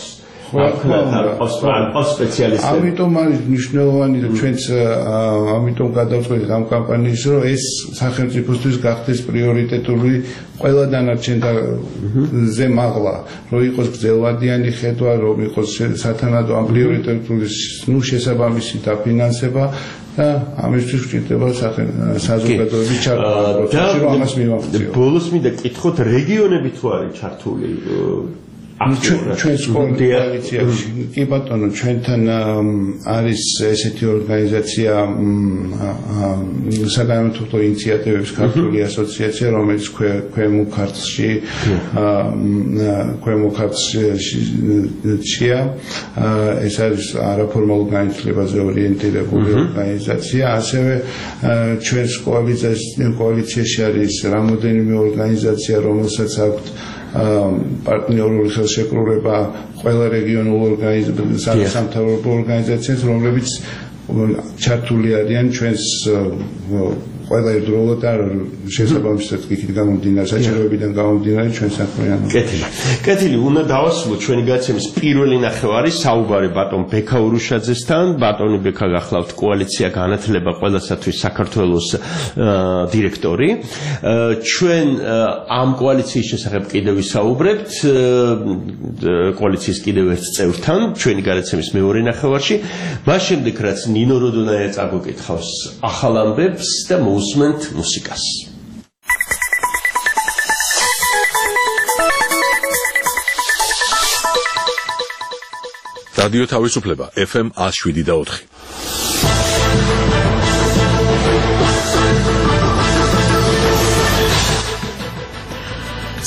ამიტომ არის მნიშვნელოვანი და ჩვენც ამიტომ გადავწყვეტით ამ კამპანიის რომ ეს სახელმწიფოსთვის გახდეს პრიორიტეტული ყველა დანარჩენზე მაღლა, რომ იყოს გრძელვადიანი ხედვა, რომ იყოს სათანადო ამ პრიორიტეტული ნუ შესაბამისი დაფინანსება და ამისთვის გვჭირდება საზოგადოების ჩართვა პროცესში, რომ ამას მივახციოთ. ბოლოს მინდა კითხოთ, რეგიონები თუ არის ჩართული ჩვენ კოალიციაში კი ბატონო ჩვენთან არის ესეთი ორგანიზაცია საგანმანათლებლო ინიციატივების ქართული ასოციაცია, რომელიც ქვემო ქართლში ქვემო ქართლშია, ეს არის არაფორმალურ განათლებაზე ორიენტირებული ორგანიზაცია. ასევე ჩვენს კოალიციაში არის რამოდენიმე ორგანიზაცია, რომელსაც აქვთ პარტნიორული ხელშეკრულება ყველა რეგიონულ ორგანიზაციასთან, სამთავრობო ორგანიზაციას, რომლებიც ჩართული არიან ჩვენს ყველა ერთდროულად და შესაბამისად იქით გამომდინარე, საჭიროებიდან გამომდინარე ჩვენ საქმიანობა. კეთილი. კეთილი, უნდა დავასრულოთ ჩვენი გადაცემის პირველი ნახევარი საუბარი ბატონ ბექა ურუშაძესთან. ბატონი ბექა გახლავთ კოალიცია განათლება ყველასათვის საქართველოს დირექტორი. ჩვენ ამ კოალიციის შესახებ კიდევ ვისაუბრებთ კოალიციის კიდევ ერთ წევრთან ჩვენი გადაცემის მეორე ნახევარში. მას შემდეგ რაც ნინო როდონაია წაგვეკითხავს ახალ ამბებს და უსმენთ მუსიკას. რადიო თავისუფლება ეფ ემ one oh seven და four.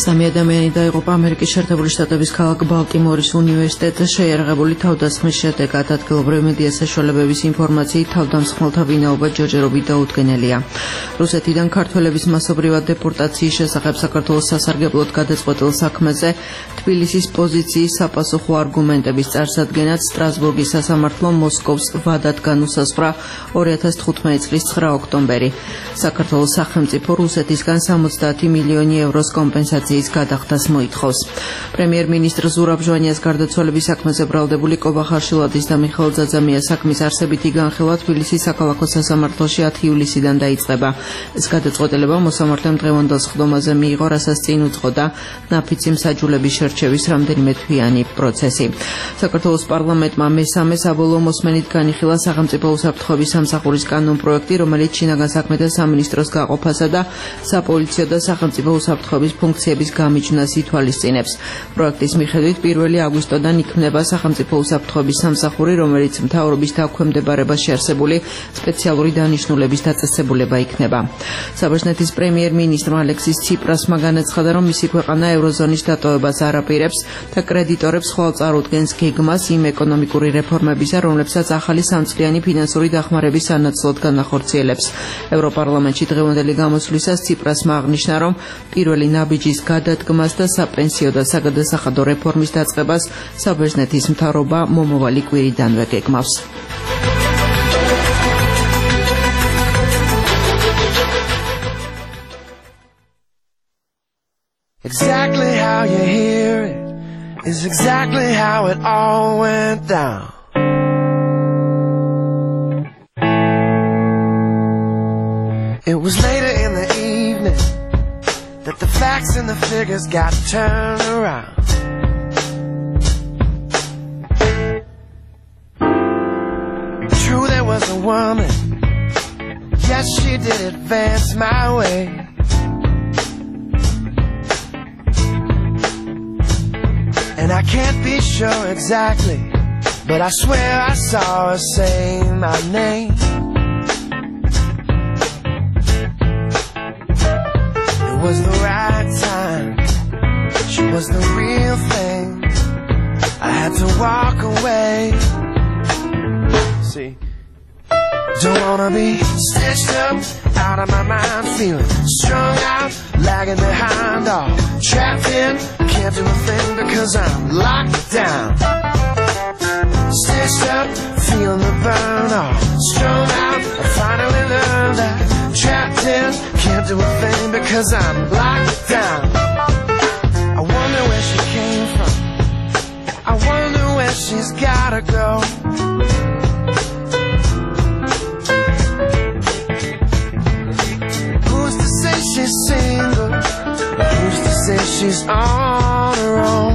სამი ადამიანი დაიღუპა ამერიკის შეერთებული შტატების ქალაქ ბალტიმორის უნივერსიტეტზე შეიარაღებული თავდასხმის შედეგად. ადგილობრივი მედია საშუალებების ინფორმაციით თავდამსხმელთა ვინაობა ჯერჯერობით დაუდგენელია. რუსეთიდან ქართველების მასობრივად დეპორტაციის შესახებ საქართველოს სასარგებლოდ გადაწყვეტილ საქმეზე თბილისის პოზიციის საპასუხო არგუმენტების წარსადგენად სტრასბურგის სასამართლომ მოსკოვს ვადად განუსაზღვრა ორი ათას თხუთმეტი წლის ცხრა ოქტომბერი. საქართველოს სახელმწიფო რუსეთისგან სამოცდაათი მილიონი ევროს კომპენსაციის გადახდას მოითხოვს. პრემიერ-მინისტრ ზურაბ ჟვანიას გარდაცვალების საქმეზე ბრალდებული კობა ხარშილაძის და მიხეილ ძაძამიას საქმის არსებითი განხილვა თბილისის საქალაქო სასამართლოში ათი ივლისიდან დაიწყება. ეს გადაწყვეტილება მოსამართლემ დღევანდელ სხდომაზე მიიღო, რასაც წინ უძღოდა ნაფიცი მსაჯულების შერჩევის რამდენიმე თვიანი პროცესი. საქართველოს პარლამენტმა მესამე საბოლოო მოსმენით განიხილა სახელმწიფო უსაფრთხოების სამსახურის კანონპროექტი, რომელიც შინაგან საქმეთა სამინისტროს გაყოფასა და საპოლიციო და სახელმწიფო უსაფრთხოების ფუნქციების გამიჯვნას ითვალისწინებს. პროექტის მიხედვით პირველი აგვისტოდან იქმნება სახელმწიფო უსაფრთხოების სამსახური, რომელიც მთავრობის დაქვემდებარებაში არსებული სპეციალური დანიშნულების დაწესებულება იქნება. საბერძნეთის პრემიერ-მინისტრმა ალექსის ციპრასმა განაცხადა, რომ მისი ქვეყანა ევროზონის დატოვებას არ აპირებს და კრედიტორებს ხვალ წარუდგენს გეგმას იმ ეკონომიკური რეფორმებისა, რომლებსაც ახალი სამწლიანი ფინანსური დახმარების სანაცვლოდ განახორციელებს. ევროპარლამენტში დღევანდელი გამოსვლისას ციპრასმა აღნიშნა, რომ პირველი ნაბიჯის გადადგმას და საპენსიო და საგადასახადო რეფორმის დაწყებას საბერძნეთის მთავრობა მომავალი კვირიდანვე გეგმავს. Exactly how you hear it is exactly how it all went down. It was later in the evening that the facts and the figures got turned around. True, there was a woman, yes, she did advance my way. And I can't be sure exactly, but I swear I saw her say my name. It was the right time, she was the real thing. I had to walk away. See, don't wanna be stitched up, out of my mind, feeling strung out, lagging behind, all trapped in. Can't do a thing because I'm locked down. Stitched up, feeling the burn, all strung out. I finally learned that trapped in. Can't do a thing because I'm locked down. I wonder where she came from. I wonder where she's gotta go. Who's to say she's single? Who's to say she's on her own?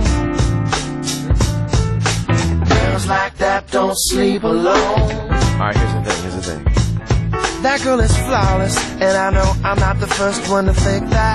Girls like that don't sleep alone. Alright, here's the thing, here's the thing. That girl is flawless, and I know I'm not the first one to think that.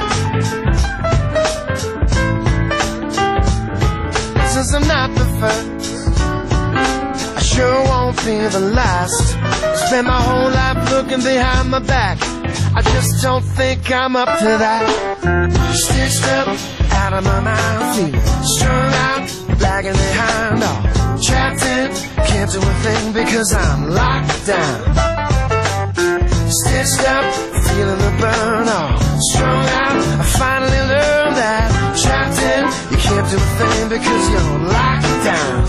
Since I'm not the first, I sure won't be the last. Spend my whole life looking behind my back. I just don't think I'm up to that. Stitched up, out of my mind, feeling strung out, lagging behind, all trapped in. Can't do a thing because I'm locked down. Stitched up, feeling the burn, all strung out. I finally learned that trapped in. You can't do a thing because you're locked down.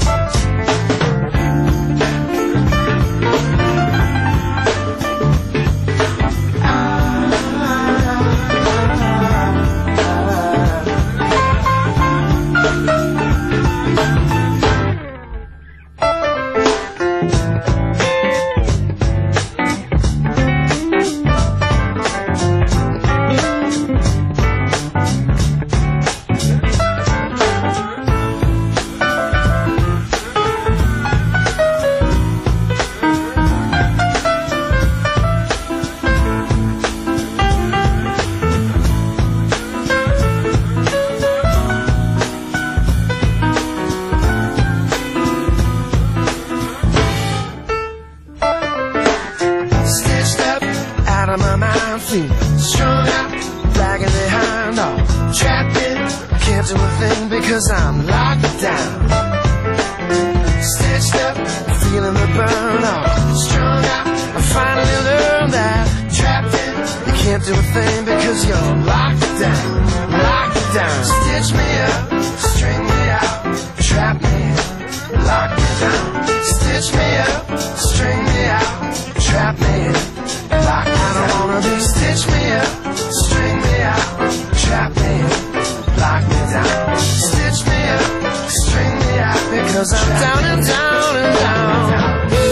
Out of my mind, feeling strung out, lagging behind, all trapped in. can't do a thing because I'm locked down. Stitched up, feeling the burn off. Strung out, I finally learned that. Trapped in, you can't do a thing because you're locked down. Locked down. Stitch me up, string me out. Trap me in, lock me down. Stitch me up, string me out. Trap me in, lock me down. I don't wanna be stitch me up, string me out. Trap me in, lock me down. Stitch me up, string me out. Because I'm down and down and down.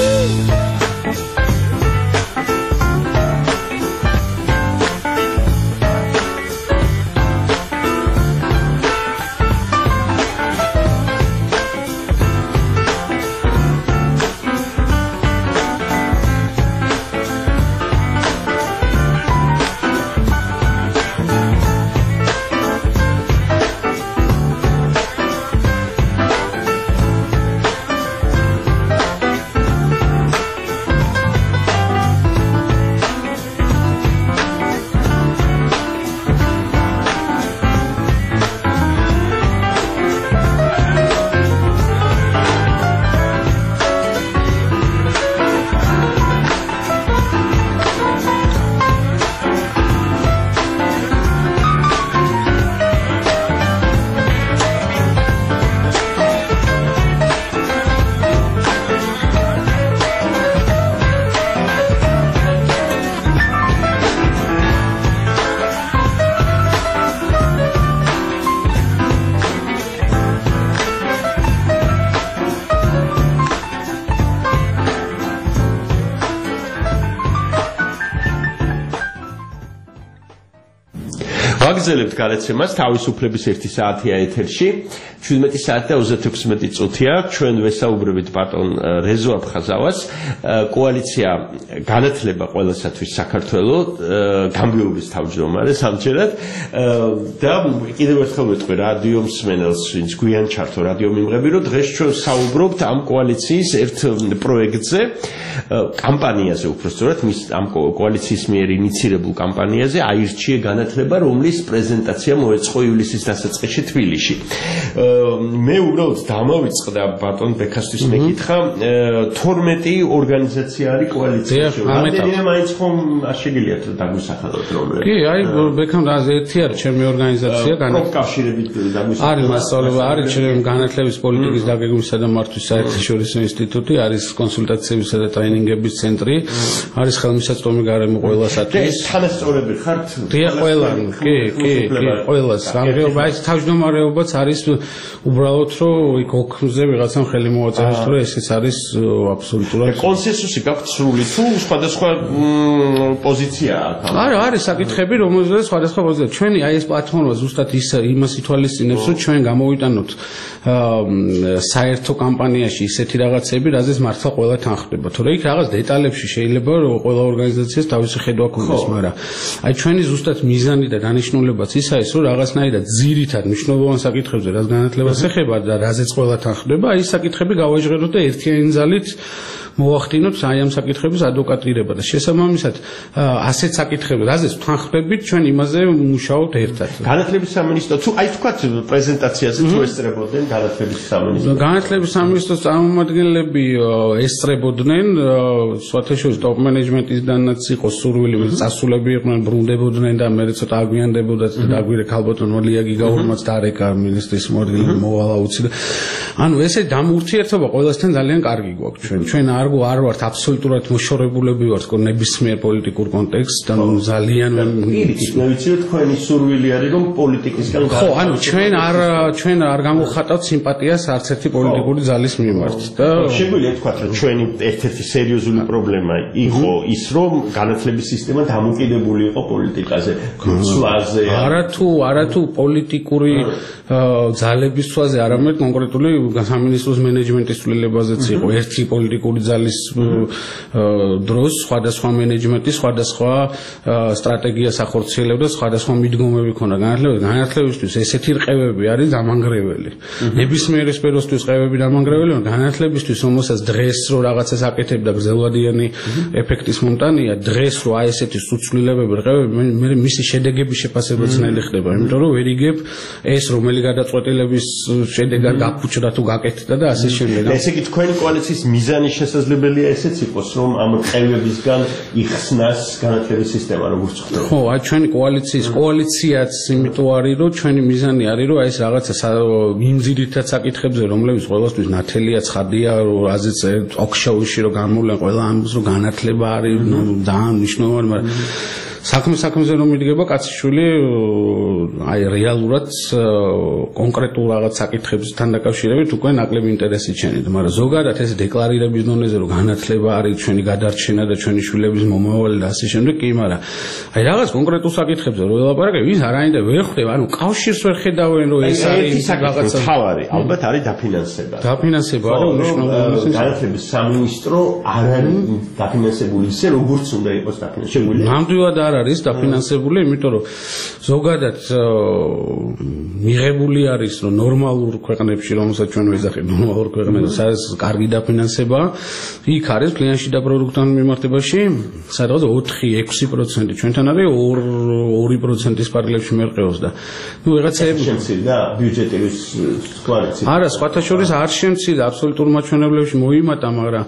ვაგრძელებთ გადაცემას თავისუფლების ერთი საათია ეთერში შვიდმეტი საათი და ოცდაექვსი წუთია ჩვენ ვესაუბრებით ბატონ რეზო აფხაზავას კოალიცია განათლება ყველასათვის საქართველო გამბიობის თავმჯდომარე სამჯერად და კიდევ ერთხელ ვეთქვი რადიო მსმენელს ვინც გვიან ჩართო რადიო მიმღები რომ დღეს ჩვენ საუბრობთ ამ კოალიციის ერთ პროექტზე კამპანიაზე უпростоრად მის ამ კოალიციის მიერ ინიცირებულ კამპანიაზე აირჩიე განათლება რომლის პრეზენტაცია მოეწყო ივლისის დასაწყისში თბილისში მე უბრალოდ დამავიწყდა ბატონ ბექასთვის მეკითხა თორმეტი ორგანიზაცია არის კოალიციაში რამდენიმე მაინც ხომ არ შეგიძლიათ დაგვისახელოთ რომ კი აი ბექამ ერთი არის ჩემი ორგანიზაცია განათლებით დაგვისახელოთ არის მასწავლება არის ჩემი განათლების პოლიტიკის დაგეგმვისა და მართვის საერთაშორისო ინსტიტუტი არის კონსულტაციებისა და ტრეინინგების ცენტრი არის ხელმისაწვდომი გარემო ყველასათვის თანასწორები ხართ დიახ ყველა კი კი კი ყველას სამგეობა ეს თავმჯდომარეობაც არის უბრალოდ რომ იქ ოქროზე ვიღაცამ ხელი მოაწერეს თუ ესეც არის აბსოლუტურად კონსენსუსი გაქვთ სრული თუ სხვადასხვა პოზიცია აქვს არა არის საკითხები რომელზეც სხვადასხვა პოზიცია ჩვენი აი ეს პლატფორმა ზუსტად ის იმას ითვალისწინებს რომ ჩვენ გამოვიტანოთ საერთო კამპანიაში ისეთი რაღაცები რაზეც მართლა ყველა თანხდება თორე იქ რაღაც დეტალებში შეიძლება რომ ყველა ორგანიზაციას თავისი ხედვა ქონდეს მაგრამ აი ჩვენი ზუსტად მიზანი და დანიშნულებაც ისაა ის რომ რაღაცნაირად ძირითად მნიშვნელოვან საკითხებზე რაც განათლებას ეხება და რაზეც ყველა თანხდება აი ეს საკითხები გავაჟღეროთ და ერთიანი ძალით მოვახდინოთ აი ამ საკითხების ადვოკატირება და შესაბამისად ასეთ საკითხებზე რაზეც თანხდებით ჩვენ იმაზე მუშაობთ ერთად განათლების სამინისტრო თუ აი თქვათ პრეზენტაციაზე თუ ესწრებოდნენ განათლების სამინისტრო განათლების სამინისტროს წარმომადგენლები ესწრებოდნენ სვათაშორის ტოპ მენეჯმენტისგანაც იყო სურვილი წასულები იყვნენ ბრუნდებოდნენ და მე ცოტა აგვიანდებოდათ და დაგვირე ქალბატონმა ლია გიგაურმაც დარეკა მინისტრის მოადგილე მოვალა უცი ანუ ესე დამურთიერთობა ყველასთან ძალიან კარგი გვაქვს ჩვენ ჩვენ არ არ ვართ აბსოლუტურად მოშორებულები ვართ ნებისმიერ პოლიტიკურ კონტექსტს და ძალიან მე ვიცი რომ თქვენი სურვილი არის რომ პოლიტიკისგან ხო ანუ ჩვენ არ ჩვენ არ გამოვხატავთ სიმპათიას არც ერთი პოლიტიკური ძალის მიმართ და შეგვიძლია თქვათ რომ ჩვენი ერთ-ერთი სერიოზული პრობლემა იყო ის რომ განათლების სისტემა დამოკიდებული იყო პოლიტიკაზე სვლაზე არა თუ არა თუ პოლიტიკური ძალების სვლაზე არამედ კონკრეტული სამინისტროს მენეჯმენტის ცვლილებაზეც იყო ერთი პოლიტიკური დაკრძალის დროს სხვადასხვა მენეჯმენტი სხვადასხვა სტრატეგიას ახორციელებდა, სხვადასხვა მიდგომები ქონდა განათლების განათლებისთვის ესეთი რყევები არის დამანგრეველი. ნებისმიერი სფეროსთვის რყევები დამანგრეველი, განათლებისთვის რომელსაც დღეს რო რაღაცას აკეთებდა გრძელვადიანი ეფექტის მომტანია, დღეს რო აი ესეთი სუცვლილებები რყევები მე მისი შედეგები შეფასება ძნელი ხდება, იმიტომ რომ ვერ იგებ ეს რომელი გადაწყვეტილების შედეგად გაფუჭდა თუ გაკეთდა და ასე შემდეგ. ესე იგი თქვენი კოალიციის მიზანი შესაძლებელია ესეც იყოს, რომ ამ რყევებისგან იხსნას განათლების სისტემა, როგორც ხდება. ხო, აი ჩვენი კოალიციის კოალიციაც იმიტომ არის, რომ ჩვენი მიზანი არის, რომ აი ეს რაღაცა იმ ძირითად საკითხებზე, რომლებიც ყველასთვის ნათელია, ცხადია, რაზეც ტოქ-შოუში რომ გამოვლენ ყველა ამბობს, რომ განათლება არის ძალიან მნიშვნელოვანი, მაგრამ საქმე საქმეზე რომ მიდგება კაციშვილი აი რეალურად კონკრეტულ რაღაც საკითხებთან დაკავშირებით უკვე ნაკლები ინტერესი ჩენით, მაგრამ ზოგადად ეს დეკლარირების დონეზე რომ განათლება არის ჩვენი გადარჩენა და ჩვენი შვილების მომავალი და ასე შემდეგ, კი, მაგრამ აი რაღაც კონკრეტულ საკითხებზე რომ ელაპარაკებ, ის არაინდა ვერ ხვდება, ანუ კავშირს ვერ ხედავენ, რომ ეს არის რაღაცა თავარი, ალბათ არის დაფინანსება. დაფინანსება არის უნიშნავი. განათლების სამინისტრო არ არის დაფინანსებული ისე, როგორც უნდა იყოს დაფინანსებული. ნამდვილად არ არის დაფინანსებული, იმიტომ რომ ზოგადად მიღებული არის, რომ ნორმალურ ქვეყნებში, რომელსაც ჩვენ ვეძახით, ნორმალურ ქვეყნებში, სადაც კარგი დაფინანსება, იქ არის კლიანტში და პროდუქტთან მიმართებაში, სადღაც ოთხი ექვსი პროცენტი, ჩვენთან არის ორი პროცენტის პარალელში მერყეობს და ნუ ვიღაცები შემცირდა ბიუჯეტების კვალიცი. არა, სხვათა შორის არ შემცირდა, აბსოლუტურ მაჩვენებლებში მოიმატა, მაგრამ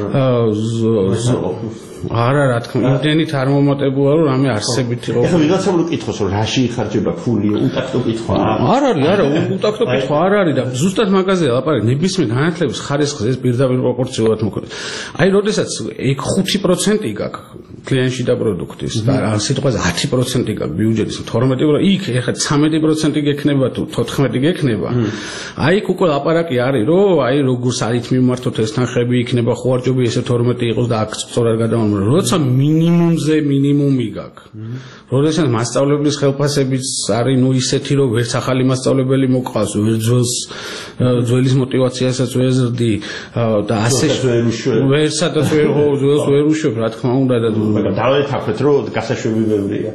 არა, რა თქმა უნდა, იმდენით არ მომატებულა, რომ რამე არსებით იყო. ეხლა ვიღაცამ რო კითხოს, რომ რაში იხარჯება ფული, უტაქტო კითხვა. არ არის, არა, უტაქტო კითხვა არ არის და ზუსტად მაგაზეა ლაპარაკი, ნებისმიერ განათლების ხარისხზე ეს პირდაპირ პროპორციულად მოხდება. აი, როდესაც ხუთი პროცენტი გაქვს კლიანტში და პროდუქტის და ამ სიტყვაზე ათი პროცენტი გაქვს ბიუჯეტის, თორმეტი პროცენტი, იქ ეხლა ცამეტი პროცენტი გექნება თუ თოთხმეტი გექნება. აი, იქ უკვე ლაპარაკი არის, რომ აი როგორც არით მიმართოთ ეს თანხები იქნება ხوارჯობი ესე თორმეტი იყოს და აქ სწორად გადავა როცა მინიმუმზე მინიმუმი გაქვს. როდესაც მასწავლებლის ხელფასებიც არის ნუ ისეთი, რომ ვერც ახალი მასწავლებელი მოყავს, ვერც ძველს ძველის мотиваციასაც ვერ ზრდი და ასე ვერსადაც ვერ ხო ძველს ვერ უშვებ, რა თქმა უნდა და დავეთანხმეთ, რომ გასაშვები ბევრია.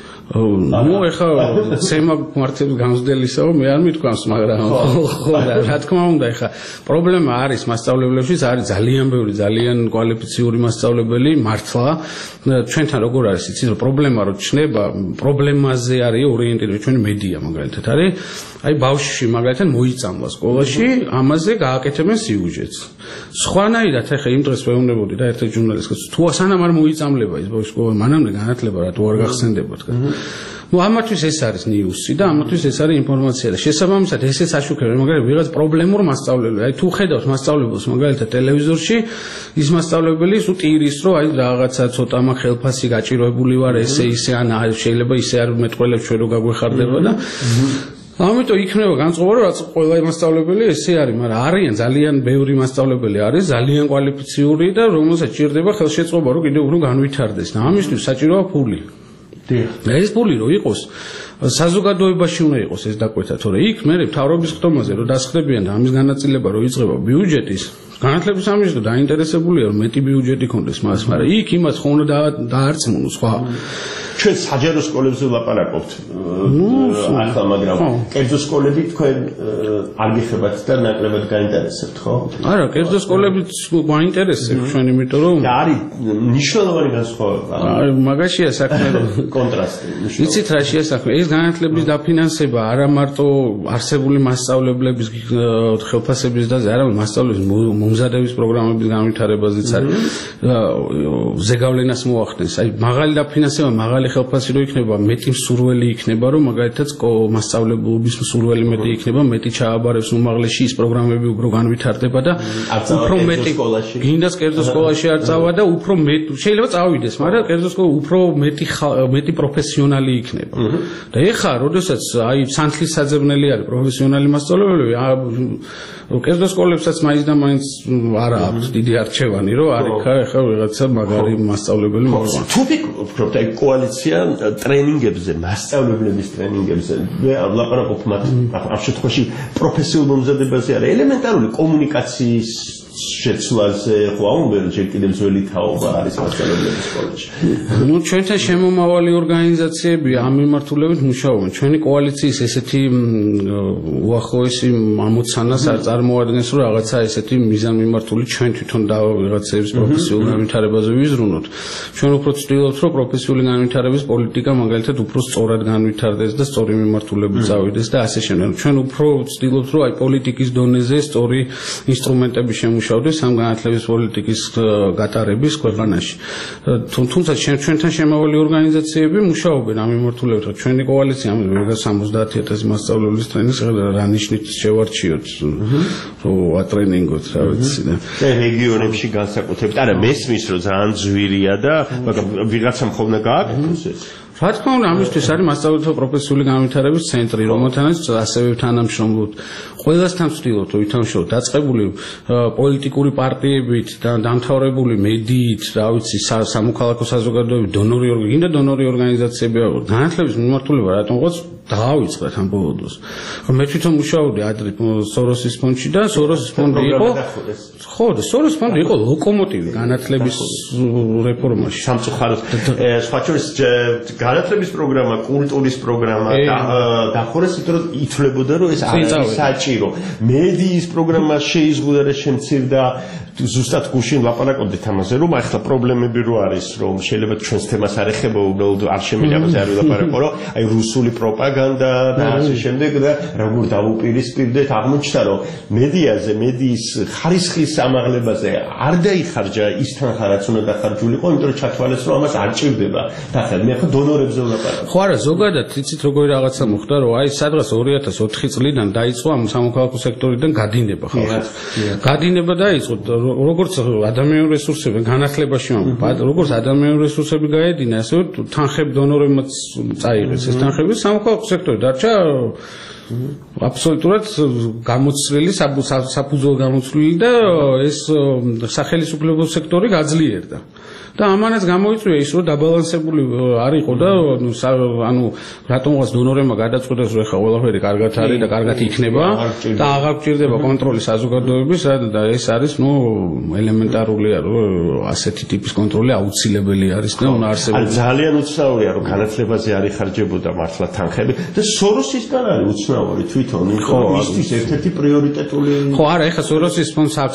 ნუ ეხა ცემა მართლაც გამზრდელისაო მე არ მithქვამს, მაგრამ ხო რა თქმა უნდა ეხა პრობლემა არის მასწავლებლებში, არის ძალიან ბევრი ძალიან კვალიფიციური მასწავლებელი მართლა ჩვენთან როგორ არის იცით რომ პრობლემა რო ჩნდება პრობლემაზე არის ორიენტირებული ჩვენი მედია მაგალითად არის აი ბავშვი მაგალითად მოიწამლა სკოლაში ამაზე გააკეთებენ სიუჟეტს სხვანაირად ეხა იმ დღეს ვეუბნებოდი და ერთ-ერთ ჟურნალისტს თუ სანამ არ მოიწამლება ის ბავშვი სკოლა მანამდე განათლება რა თუ არ გახსენდება თქვა ну ამათვის ეს არის ნიუსი და ამათვის ეს არის ინფორმაცია და შესაბამისად ესეც აშუქებენ მაგალითად ვიღაც პრობლემურ მასწავლებელი აი თუ ხედავს მასწავლებელს მაგალითად ტელევიზორში ის მასწავლებელი სულ ტირის რომ აი რაღაცა ცოტა მაგ ხელფასი გაჭიროებული ვარ ესე ისე ან შეიძლება ისე არ მეტყველებს ჩვენ რო გაგვეხარდება და ამიტომ იქნება განწყობა რომ რაც ყველა მასწავლებელი ესე არის მაგრამ არიან ძალიან ბევრი მასწავლებელი არის ძალიან კვალიფიციური და რომელსაც ჭირდება ხელშეწყობა რომ კიდევ უფრო განვითარდეს და ამისთვის საჭიროა ფული და ეს ფული რო იყოს საზოგადოებაში უნდა იყოს ეს დაკვეთა თორე იქ მე მთავრობის ხდომაზე რომ დასხდებიან და ამის განაწილება რო იწყება ბიუჯეტის განათლების სამინისტრო დაინტერესებულია რომ მეტი ბიუჯეტი ქონდეს მას მაგრამ იქ იმას ხო უნდა დაარწმუნო სხვა ჩვენ საჯარო სკოლებზე ვლაპარაკობთ ახლა მაგრამ კერძო სკოლები თქვენ არ გიხებათ და ნაკლებად გაინტერესებთ ხო არა კერძო სკოლები გაინტერესებს ჩვენ იმიტომ რომ და არის მნიშვნელოვანი განსხვავება აი მაგაშია საქმე კონტრასტი იცით რა შეასახმე ეს განათლების დაფინანსება არა მარტო არსებული მასწავლებლების ხელფასების და არა მასწავლებლების მომზადების პროგრამების განვითარებაზეც არის ზეგავლენას მოახდენს აი მაღალი დაფინანსება მაღალი ხელფასი რო იქნება მეტი მსურველი იქნება რომ მაგალითად მასწავლებლობის მსურველი მეტი იქნება მეტი ჩააბარებს უმაღლესში ის პროგრამები უფრო განვითარდება და უფრო მეტი გინდას კერძო სკოლაში არ წავა და უფრო მეტი შეიძლება წავიდეს მაგრამ კერძო სკოლა უფრო მეტი მეტი პროფესიონალი იქნება და ეხლა როდესაც აი სანთლის საძებნელი არის პროფესიონალი მასწავლებლები კერძო სკოლებსაც მაინც და მაინც არ აქვს დიდი არჩევანი რომ არ იქა ეხლა ვიღაცა მაგარი მასწავლებელი მოყვა თუ ფიქრობთ აი კოალიცია ტრენინგებზე მასწავლებლების ტრენინგებზე მე ლაპარაკობ მათ ამ შემთხვევაში პროფესიულ მომზადებაზე არა ელემენტარული კომუნიკაციის შეცვლაზე ხო აუმბერო ჯერ კიდევ ძველი თაობა არის მასწავლებლების სკოლაში. ნუ ჩვენთან შემომავალი ორგანიზაციები ამ მიმართულებით მუშაობენ. ჩვენი კოალიციის ესეთი უახლოესი ამოცანას არ წარმოადგენს, რომ რაღაცა ესეთი მიზანმიმართული ჩვენ თვითონ და ვიღაცების პროფესიულ განვითარებაზე ვიზრუნოთ. ჩვენ უფრო ვცდილობთ, რომ პროფესიული განვითარების პოლიტიკა მაგალითად უფრო სწორად განვითარდეს და სწორი მიმართულებით წავიდეს და ასე შემდეგ. ჩვენ უფრო ვცდილობთ, რომ აი პოლიტიკის დონეზე სწორი ინსტრუმენტები შემუშავდეს ამ განათლების პოლიტიკის გატარების ქვეყანაში. თუმცა ჩვენთან შემავალი ორგანიზაციები მუშაობენ ამ მიმართულებით, რომ ჩვენი კოალიცია ამ სამოცდაათი ათასი მასწავლებლის ტრენინგს რა ნიშნით შევარჩიოთ, რომ ატრენინგოთ, რა ვიცი და რეგიონებში განსაკუთრებით. არა, მესმის რომ ძალიან ძვირია და მაგრამ ვიღაცამ ხოლმე გააკეთოს ეს. რა თქმა უნდა, ამისთვის არის მასწავლებლთა პროფესიული განვითარების ცენტრი, რომელთანაც ასევე თანამშრომლობთ. ყველასთან ვცდილობთ, რომ ვითამშრომლოთ დაწყებული პოლიტიკური პარტიებით და დამთავრებული მედიით, რა ვიცი, სამოქალაქო საზოგადოებრივი დონორი ორგანიზაციები, დონორი ორგანიზაციები, განათლების მიმართულება რატომღაც დაავიწყეთ ამ ბოლო დროს. მე თვითონ მუშაობდი ადრე სოროსის ფონდში და სოროსის ფონდი იყო ხო, და სოროსის ფონდი იყო ლოკომოტივი განათლების რეფორმაში. სამწუხაროდ სხვა შორის განათლების პროგრამა, კულტურის პროგრამა დახურეს, იმიტომ რომ ითვლებოდა, რომ ეს არის საჭირო. მედიის პროგრამა შეიზღუდა და შემცირდა. ზუსტად გუშინ ლაპარაკობდით ამაზე, რომ ახლა პრობლემები რო არის, რომ შეიძლება ჩვენს თემას არ ეხება, უბრალოდ არ შემიძლია ამაზე არ ვილაპარაკო, რომ აი რუსული პროპაგანდა და ასე შემდეგ და როგორ დავუპირისპირდეთ, აღმოჩნდა, რომ მედიაზე, მედიის ხარისხის ამაღლებაზე არ დაიხარჯა ის თანხა, რაც უნდა დახარჯულიყო, იმიტომ რომ ჩათვალეს, რომ ამას არ ჭირდება. და ახლა მე ხო დონორებზე ვლაპარაკობ. ხო არა, ზოგადად იცით როგორი რაღაცა მოხდა, რომ აი სადღაც ორი ათას ოთხი წლიდან დაიწყო ამ სამოქალაქო სექტორიდან გადინება ხალხი. გადინება დაიწყო როგორც ადამიანური რესურსები განათლებაში ვამბობ, როგორც ადამიანური რესურსები გაედინა, ასევე თანხები დონორებმაც წაიღეს. ეს თანხები სამოქალაქო სექტორი დარჩა აბსოლუტურად გამოცვლილი, საფუძველ გამოცვლილი და ეს სახელმწიფო სექტორი გაძლიერდა. და ამანაც გამოიწვია ის, რომ დაბალანსებული არ იყო და ანუ რატომღაც დონორებმა გადაწყვიტეს, რომ ეხლა ყველაფერი კარგად არის და კარგად იქნება და აღარ გჭირდება კონტროლი საზოგადოების და ეს არის, ნუ ელემენტარულია, რომ ასეთი ტიპის კონტროლი აუცილებელი არის და უნდა არსებობდეს. ძალიან უცნაურია, რომ განათლებაზე არ იხარჯებოდა მართლა თანხები და სოროსისგან არის უცნაური თვითონ, ხო, ის ერთ-ერთი პრიორიტეტული. ხო, არა, ეხლა სოროსის ფონდს აქვს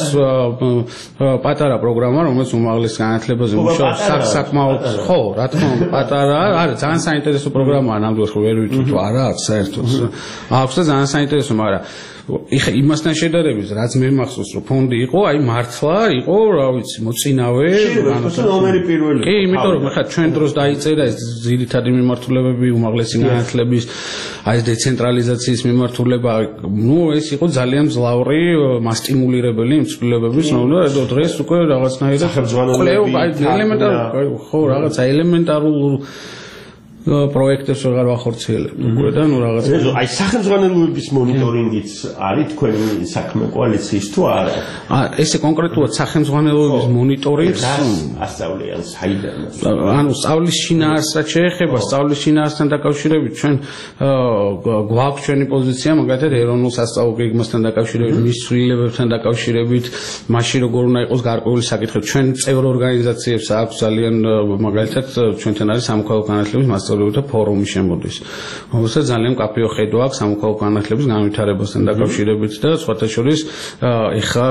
პატარა პროგრამა, რომელიც უმაღლეს განათლებაზე საკმაოდ ხო, რა თქმა უნდა, პატარა არის, ძალიან საინტერესო პროგრამაა, ნამდვილად ხო ვერ ვიცი თუ არა აქვს საერთოდ. აქვს და ძალიან საინტერესო, მაგრამ ეხა იმასთან შედარებით, რაც მე მახსოვს, რომ ფონდი იყო, აი მართლა იყო, რა ვიცი, მოწინავე, ნომერი პირველი. კი, იმიტომ რომ ეხლა ჩვენ დროს დაიწერა ეს ძირითადი მიმართულებები, უმაღლესი განათლების, აი დეცენტრალიზაციის მიმართულება, ნუ ეს იყო ძალიან მძლავრი, მასტიმულირებელი მცდელობების, ნუ და დღეს უკვე რაღაცნაირად კვლევა, აი ელემენტარულ, ხო, რაღაცა ელემენტარულ პროექტებს ვეღარ ვახორციელებ უკვე და ნუ რაღაც აი სახელმძღვანელოების მონიტორინგიც არის თქვენი საქმე კოალიციის თუ არა? ესე კონკრეტულად სახელმძღვანელოების მონიტორინგს ასწავლიან საიდან? ანუ სწავლის შინაარსად შეეხება, სწავლის შინაარსთან დაკავშირებით ჩვენ გვაქვს ჩვენი პოზიცია, მაგალითად ეროვნულ სასწავლო გეგმასთან დაკავშირებით, მის ცვლილებებთან დაკავშირებით, მაშინ როგორ უნდა იყოს გარკვეული საკითხები. ჩვენ წევრ ორგანიზაციებს აქვს ძალიან მაგალითად ჩვენთან არის სამოქალაქო განათლების მასწავლებელი და ფორუმი შემოდის. რომელსაც ძალიან მკაფიო ხედვა აქვს სამოქალაქო განათლების განვითარებასთან დაკავშირებით და სხვათა შორის ეხა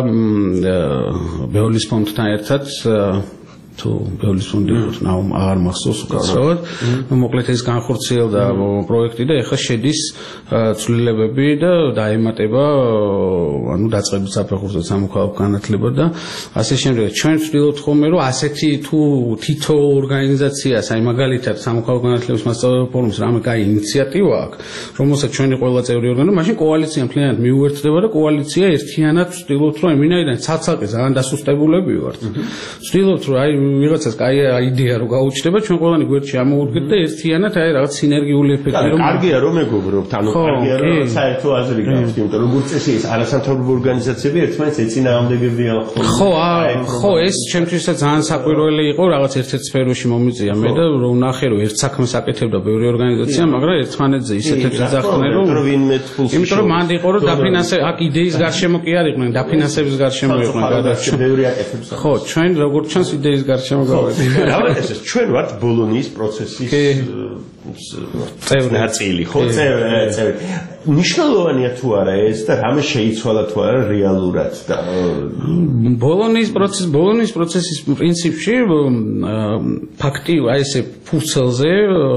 ბეოლის ფონდთან ერთად თუ ბეოლის ფონდი ნაუ აღარ მახსოვს უკაცრავად, მოკლედ ეს განხორციელდა პროექტი და ეხა შედის ცვლილებები და დაემატება ანუ დაწყებით საფეხურზე სამოქალაქო განათლება და ასე შემდეგ. ჩვენ ვცდილობთ ხოლმე, რომ ასეთი თუ თითო ორგანიზაციას, აი მაგალითად სამოქალაქო განათლების მასწავლებელი ფორუმს რამე კაი ინიციატივა აქვს, რომელსაც ჩვენი ყველა წევრი ორგანო, მაშინ კოალიცია მთლიანად მიუერთდება და კოალიცია ერთიანად ვცდილობთ, რომ ემინაიდან ცალ-ცალკე ძალიან დასუსტებულები ვართ. ვცდილობთ, რომ აი ვიღაცას კაი იდეა რო გაუჩნდება, ჩვენ ყველანი გვერდში ამოვუდგეთ და ერთიანად აი რაღაც სინერგიული ეფექტი რომ კარგია რომ მეგობრობთ, ანუ კარგია რომ საერთო აზრი გაქვთ, იმიტომ რომ როგორც წესი ეს არასამთავრობო ორგანიზაციები ერთმანეთს ეწინააღმდეგებიან ხოლმე. ხო, ხო, ეს ჩემთვისაც ძალიან საკვირველი იყო, რაღაც ერთ-ერთ სფეროში მომიწია მე და რომ ნახე რომ ერთ საქმეს აკეთებდა ბევრი ორგანიზაცია, მაგრამ ერთმანეთზე ისეთებს ეძახდნენ რომ იმიტომ რომ მანდ იყო რომ დაფინანსე აქ იდეის გარშემო კი არ იყვნენ, დაფინანსების გარშემო იყვნენ გადარჩა. ბევრი აკეთებს. ხო, ჩვენ როგორც ჩანს იდეის გარშემო გავედით. რა ეს ჩვენ ვართ ბოლონიის პროცესის წევრი ნაწილი, ხო, წევრი, წევრი. ნიშნულოვანია თუ არა ეს და რამე შეიცვალა თუ არა რეალურად და ბოლონიის პროცესი, ბოლონიის პროცესის პრინციპში ფაქტი აი ესე ფურცელზე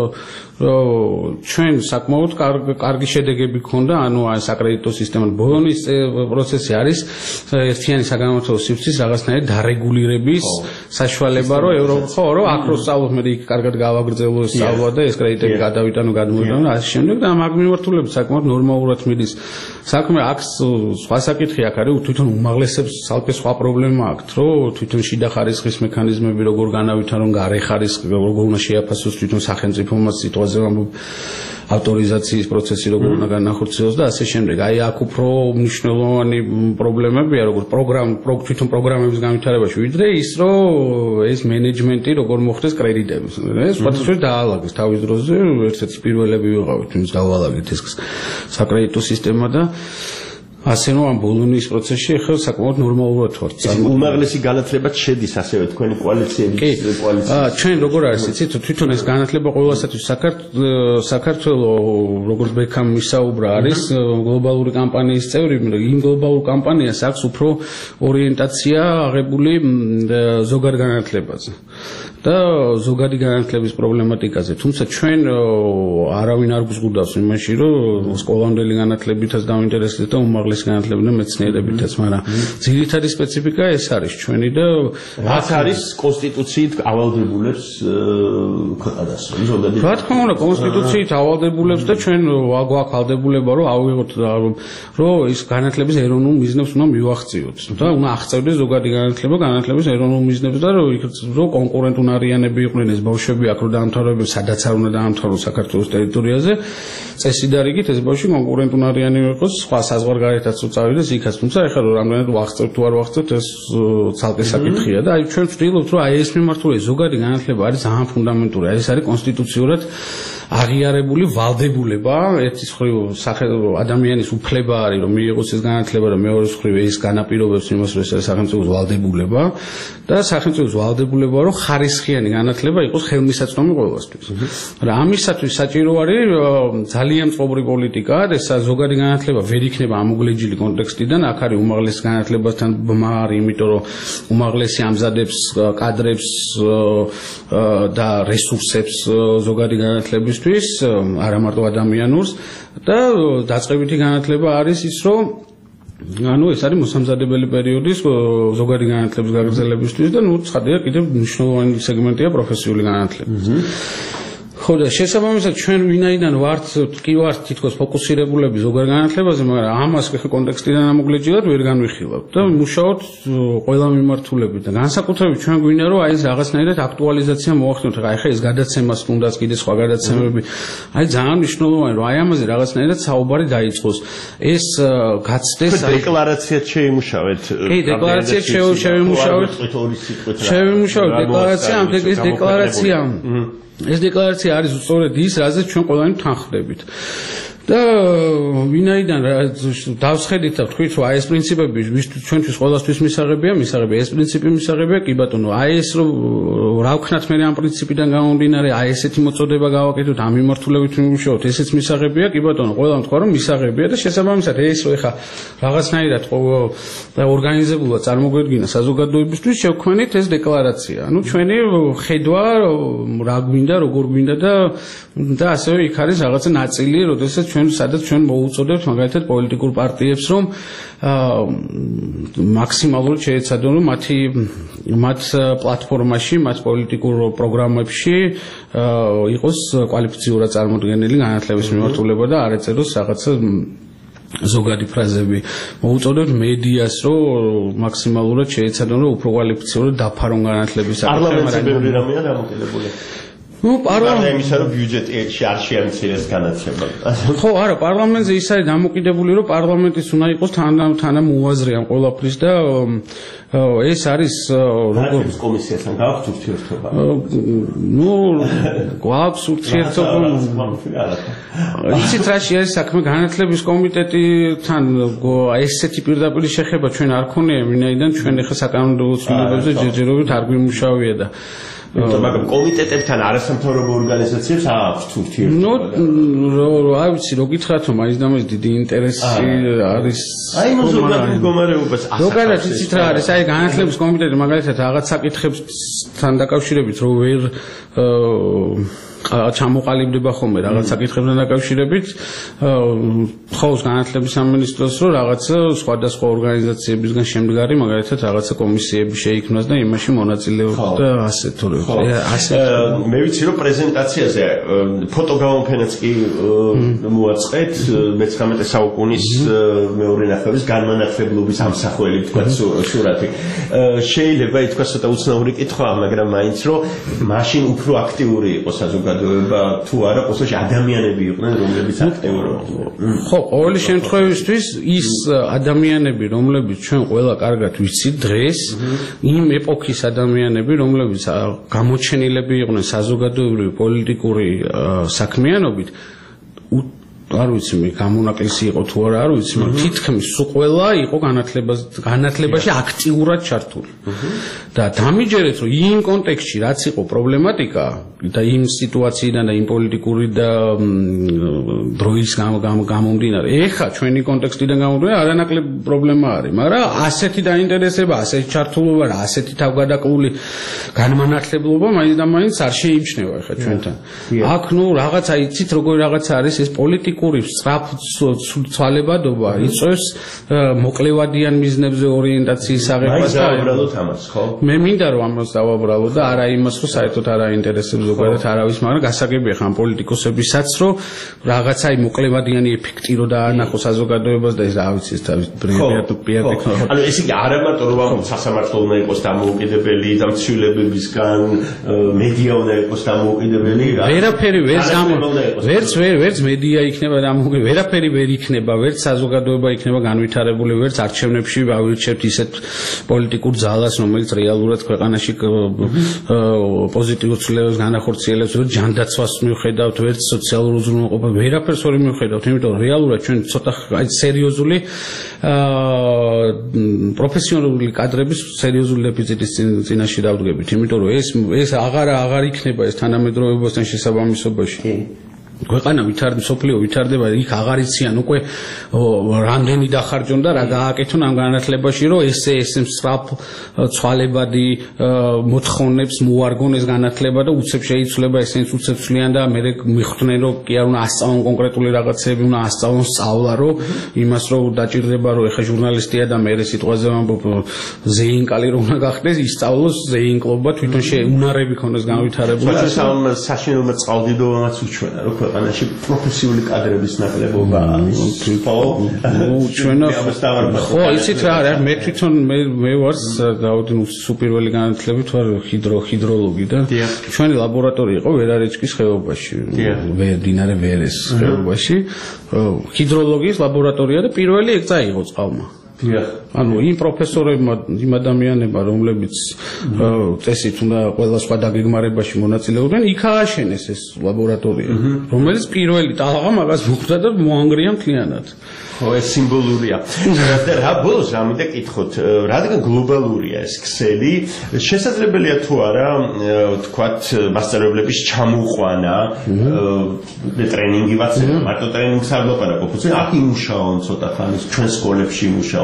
ჩვენ საკმაოდ კარგი შედეგები გქონდა, ანუ აი საკრედიტო სისტემად ბოლონიის პროცესი არის ერთიანი საგანმანათლებლო სივრცის რაღაცნაირი დარეგულირების საშუალება, რომ ევროპა ხო, რომ აქ რო სწავლობ მე იქ კარგად გავაგრძელო სწავლა და ეს კრედიტები გადავიტანო, გადმოვიტანო და ასე შემდეგ და ამ აღმიმართულებით საკმაოდ ნორმალურად მიდის საქმე. აქ სხვა საკითხი აქ არის, თვითონ უმაღლესებს ცალკე სხვა პრობლემა აქვს, რომ თვითონ შიდა ხარისხის მექანიზმები როგორ განავითარონ, გარე ხარისხი როგორ უნდა შეაფასოს თვითონ სახელმწიფომა სიტუაცია ავტორიზაციის პროცესი როგორ უნდა განახორციელოს და ასე შემდეგ. აი აქ უფრო მნიშვნელოვანი პრობლემებია, როგორც პროგრამ, თვითონ პროგრამების განვითარებაში, ვიდრე ის, რომ ეს მენეჯმენტი როგორ მოხდეს კრედიტების. ეს სხვადასხვა დაალაგეს თავის დროზე, ერთ-ერთი პირველები ვიყავით, ვინც დავალაგეთ ეს საკრედიტო სისტემა და ასე რომ ამ ბოლონიის პროცესში ახლა საკმაოდ ნორმალურად ვართ. უმაღლესი განათლებაც შედის ასევე თქვენი კოალიციების კოალიციაში. აა ჩვენ როგორ არის იცით, თვითონ ეს განათლება ყოველასათვის საქართველოს როგორც ბექამ მისაუბრა არის გლობალური კამპანიის წევრი, იმ გლობალურ კამპანიას აქვს უფრო ორიენტაცია აღებული ზოგად განათლებაზე და ზოგადი განათლების პრობლემატიკაზე. თუმცა ჩვენ არავინ არ გვზღუდავს იმაში, რომ სკოლამდელი განათლებითაც დავინტერესდეთ და უმაღლესი განათლებით და მეცნიერებითაც, მაგრამ ძირითადი სპეციფიკა ეს არის ჩვენი და რაც არის კონსტიტუციით ავალდებულებს ქვეყანას. რა თქმა უნდა, კონსტიტუციით ავალდებულებს და ჩვენ გვაქვს ავალდებულება, რომ ავიღოთ რომ ის განათლების ეროვნულ მიზნებს უნდა მივახციოთ და უნდა აღწევდეს ზოგადი განათლება განათლების ეროვნულ მიზნებს და რომ კონკურენტული არიანები იყვნენ ეს ბავშვები აქ რო დაამთავრებენ, სადაც არ უნდა დაამთავროს საქართველოს ტერიტორიაზე, წესი და რიგით ეს ბავშვი კონკურენტული არიანი იყოს სხვა საზღვარგარეთაც რო წავიდეს იქაც, თუმცა ეხლა რომ რამდენად ვახცევთ თუ არ ვახცევთ ეს ცალკე საკითხია და აი ჩვენ ვცდილობთ რომ აი ეს მიმართულებით ზოგადი განათლება არის ძალიან ფუნდამენტური, აი ეს არის კონსტიტუციურად აღიარებული ვალდებულება, ერთის მხრივ ადამიანის უფლება არის რომ მიიღოს ეს განათლება და მეორეს მხრივ ეს განაპირობებს იმას რომ ეს არის სახელმწიფოს ვალდებულება და სახელმწიფოს ვალდებულება რომ ხარისხიანი განათლება იყოს ხელმისაწვდომი ყველასთვის. მაგრამ ამისათვის საჭირო არის ძალიან მწყობრი პოლიტიკა, ეს ზოგადი განათლება ვერ იქნება ამოგლეჯილი კონტექსტიდან, აქ არის უმაღლესი განათლებასთან ბმა არის, იმიტომ რომ უმაღლესი ამზადებს კადრებს და რესურსებს ზოგადი განათლების არა მარტო ადამიანურს და დაწყებითი განათლება არის ის რომ ანუ ეს არის მოსამზადებელი პერიოდის ზოგადი განათლების გაგრძელებისთვის და ნუ ცხადია კიდევ მნიშვნელოვანი სეგმენტია პროფესიული განათლება. ხო და შესაბამისად ჩვენ ვინაიდან ვართ კი ვართ თითქოს ფოკუსირებულები ზოგად განათლებაზე, მაგრამ ამას კონტექსტიდან ამოგლეჯილად ვერ განვიხილავთ და მუშაობთ ყველა მიმართულებით და განსაკუთრებით ჩვენ გვინდა რომ აი ეს რაღაცნაირად აქტუალიზაცია მოახდინოთ. აი ხა ეს გადაცემას თუნდაც კიდე სხვა გადაცემები აი ძალიან მნიშვნელოვანია რომ აი ამაზე რაღაცნაირად საუბარი დაიწყოს. ეს გაცდეს აი დეკლარაციად შეიმუშავეთ. კი, დეკლარაციად შევიმუშავეთ. შევიმუშავეთ დეკლარაცია, ამ ეს დეკლარაცია ეს დეკლარაცია არის სწორედ ის, რაზეც ჩვენ ყველანი თანხმდებით. და ვინაიდან დავსხედით და ვთქვით რომ აი ეს პრინციპები ჩვენთვის ყველასთვის მისაღებია, მისაღებია ეს პრინციპი მისაღებია, კი ბატონო, აი ეს რომ რა ვქნათ მე ამ პრინციპიდან გამომდინარე, აი ესეთი მოწოდება გავაკეთოთ, ამ მიმართულებით ვიმუშაოთ, ესეც მისაღებია, კი ბატონო, ყველამ თქვა რომ მისაღებია და შესაბამისად ეს რომ ეხა რაღაცნაირად ორგანიზებულად წარმოგვედგინა საზოგადოებისთვის შევქმნით ეს დეკლარაცია. ანუ ჩვენი ხედვა რა გვინდა, როგორ გვინდა და და ასევე იქ არის რაღაცა ნაწილი, როდესაც ჩვენ სადაც ჩვენ მოუწოდებთ მაგალითად პოლიტიკურ პარტიებს რომ მაქსიმალურად შეეცადონ რომ მათი მათ პლატფორმაში, მათ პოლიტიკურ პროგრამებში იყოს კვალიფიციურად წარმოდგენილი განათლების მიმართულება და არ ეწეროს რაღაცა ზოგადი ფრაზები მოუწოდებთ მედიას, რომ მაქსიმალურად შეეცადონ, რომ უფრო კვალიფიციური დაფარონ განათლების საკითხი. პარლამენტზე ბევრი რამეა დამოკიდებული. ნუ პარლამენტი იმისა რომ ბიუჯეტი არ შეამცირეს განათლება. ხო, არა, პარლამენტზე ის არის დამოკიდებული, რომ პარლამენტის უნდა იყოს თანამოაზრე ამ ყველაფრის და ეს არის როგორც კომისიასთან გააქვთ ურთიერთობა. ნუ გვაქვს ურთიერთობა. იცით რაში არის საქმე განათლების კომიტეტთან ესეთი პირდაპირ შეხება ჩვენ არ ქონია, ვინაიდან ჩვენ ახლა საკანონმდებლო ცვლილებებზე ჯერჯერობით არ გვიმუშავია და მაგრამ კომიტეტებთან არასამთავრობო ორგანიზაციებს აქვთ ურთიერთობა. ნუ რა ვიცი, რო გითხრათ, რომ მაინც და მაინც დიდი ინტერესი არის. აი ზოგადად მდგომარეობას ასახავს. ზოგადად იცით რა არის, აი განათლების კომიტეტი მაგალითად რაღაც საკითხებთან დაკავშირებით რო ვერ ჩამოყალიბდება ხოლმე რაღაც საკითხებთან დაკავშირებით, ხავს განათლების სამინისტროს, რომ რაღაც სხვადასხვა ორგანიზაციებისგან შემდგარი მაგალითად რაღაცა კომისიები შეიქმნას და იმაში მონაწილეობდა ასე თუ ასე. მე ვიცი რომ პრეზენტაციაზე ფოტო გამოფენაც კი მოაწყეთ მეცხრამეტე საუკუნის მეორე ნახევრის განმანათლებლობის ამსახველი თქვა სურათი. შეიძლება ითქვას ცოტა უცნაური კითხვაა, მაგრამ მაინც რომ მაშინ უფრო აქტიური იყო საზოგადოება თუ არა, ყოველში ადამიანები იყვნენ, რომლებიც აქტიურობდნენ. ხო, ყოველი შემთხვევისთვის ის ადამიანები, რომლებიც ჩვენ ყველა კარგად ვიცით დღეს, იმ ეპოქის ადამიანები, რომლებიც გამოჩენილები იყვნენ საზოგადოებრივი პოლიტიკური საქმიანობით, არ ვიცი მე გამონაკლისი იყო თუ არა, არ ვიცი, მაგრამ თითქმის სულ ყველა იყო განათლებაში აქტიურად ჩართული. და დამიჯერეთ, რომ იმ კონტექსტში რაც იყო პრობლემატიკა და იმ სიტუაციიდან და იმ პოლიტიკური და დროის გამომდინარე, ეხა ჩვენი კონტექსტიდან გამომდინარე არანაკლები პრობლემა არის, მაგრამ ასეთი დაინტერესება, ასეთი ჩართულობა და ასეთი თავგადაკლული განმანათლებლობა მაინც და მაინც არ შეიმჩნევა ეხა ჩვენთან. აქ ნუ რაღაცა იცით როგორი რაღაცა არის ეს პოლიტიკური სწრაფ ცვალებადობა იწვევს მოკლევადიან მიზნებზე ორიენტაციის აღებას და უბრალოდ ამას, ხო? მე მინდა რომ ამას დავაბრალო და არა იმას, რომ საერთოდ არ აინტერესებს ზოგადად არავის, მაგრამ გასაგებია ხან პოლიტიკოსებისაც, რომ რაღაცა აი მოკლევადიანი ეფექტი რო დაანახო საზოგადოებას და ეს რა ვიცი ეს თავის ბიოტექნოლოგია. ანუ ეს იგი არა მარტო რომ სასამართლო უნდა იყოს დამოუკიდებელი და მცველებებისგან, მედია უნდა იყოს დამოუკიდებელი, ვერაფერი ვერ გამო ვერც ვერ ვერც მედია იქნება დამოუკიდებელი, ვერაფერი ვერ იქნება, ვერც საზოგადოება იქნება განვითარებული, ვერც არჩევნებში ავირჩევთ ისეთ პოლიტიკურ ძალას, რომელიც რეალურად ქვეყანაში პოზიტიურ ცვლილებებს განახორციელებს, ვერც ჯანდაცვას მიუხედავთ, ვერც სოციალურ უზრუნველყოფას, ვერაფერს ვერ მიუხედავთ, იმიტომ რომ რეალურად ჩვენ ცოტა აი სერიოზული პროფესიონალური კადრების სერიოზული დეფიციტის წინაშე დავდგებით, იმიტომ რომ ეს ეს აღარ აღარ იქნება ეს თანამედროვეობასთან შესაბამისობაში. ქვეყანა ვითარდება, სოფლიო ვითარდება, იქ აღარ იციან უკვე რამდენი დახარჯონ და რა გააკეთონ ამ განათლებაში, რომ ესე ესე სწრაფ ცვალებადი მოთხოვნებს მოარგონ ეს განათლება და უცებ შეიცვლება, ესენც უცებ ცვლიან და მე მიხვდნენ, რომ კი არ უნდა ასწავლონ კონკრეტული რაღაცები, უნდა ასწავლონ სწავლა, რომ იმას რომ დაჭირდება, რომ ეხა ჟურნალისტია და მე სიტყვაზე ვამბობ ზეინკალი რომ უნდა გახდეს, ისწავლოს ზეინკლობა, თვითონ შეუნარები ქონდეს განვითარებული. საშინელმა წყალდიდობამაც უჩვენა, რომ ქვეყანაში პროფესიული კადრების ნაკლებობა არის. ჩვენ ხო, იცით რა არის, მე თვითონ მე მე ვარ გავდი სუპირველი განათლებით ვარ ჰიდრო ჰიდროლოგი და ჩვენი ლაბორატორია იყო ვერარეჩკის ხეობაში, მდინარე ვერეს ხეობაში, ჰიდროლოგიის ლაბორატორია და პირველი ეგ წაიღო წყალმა. ანუ იმ პროფესორებმა, იმ ადამიანებმა, რომლებიც წესით უნდა ყველა სხვა დაგეგმარებაში მონაწილეობდნენ, იქ ააშენეს ეს ლაბორატორია, რომელიც პირველი ტალღა მაგას მოხვდა და მოანგრია მთლიანად. ხო, ეს სიმბოლურია. და რა ბოლოს ამიტომ კითხოთ, რადგან გლობალურია ეს ქსელი, შესაძლებელია თუ არა, თქვათ, მასწავლებლების ჩამოყვანა და ტრენინგი ვაცება, მარტო ტრენინგს არ ლაპარაკობ, ხოცი აქ იმუშაონ ცოტა ხანის ჩვენ სკოლებში იმუშაონ.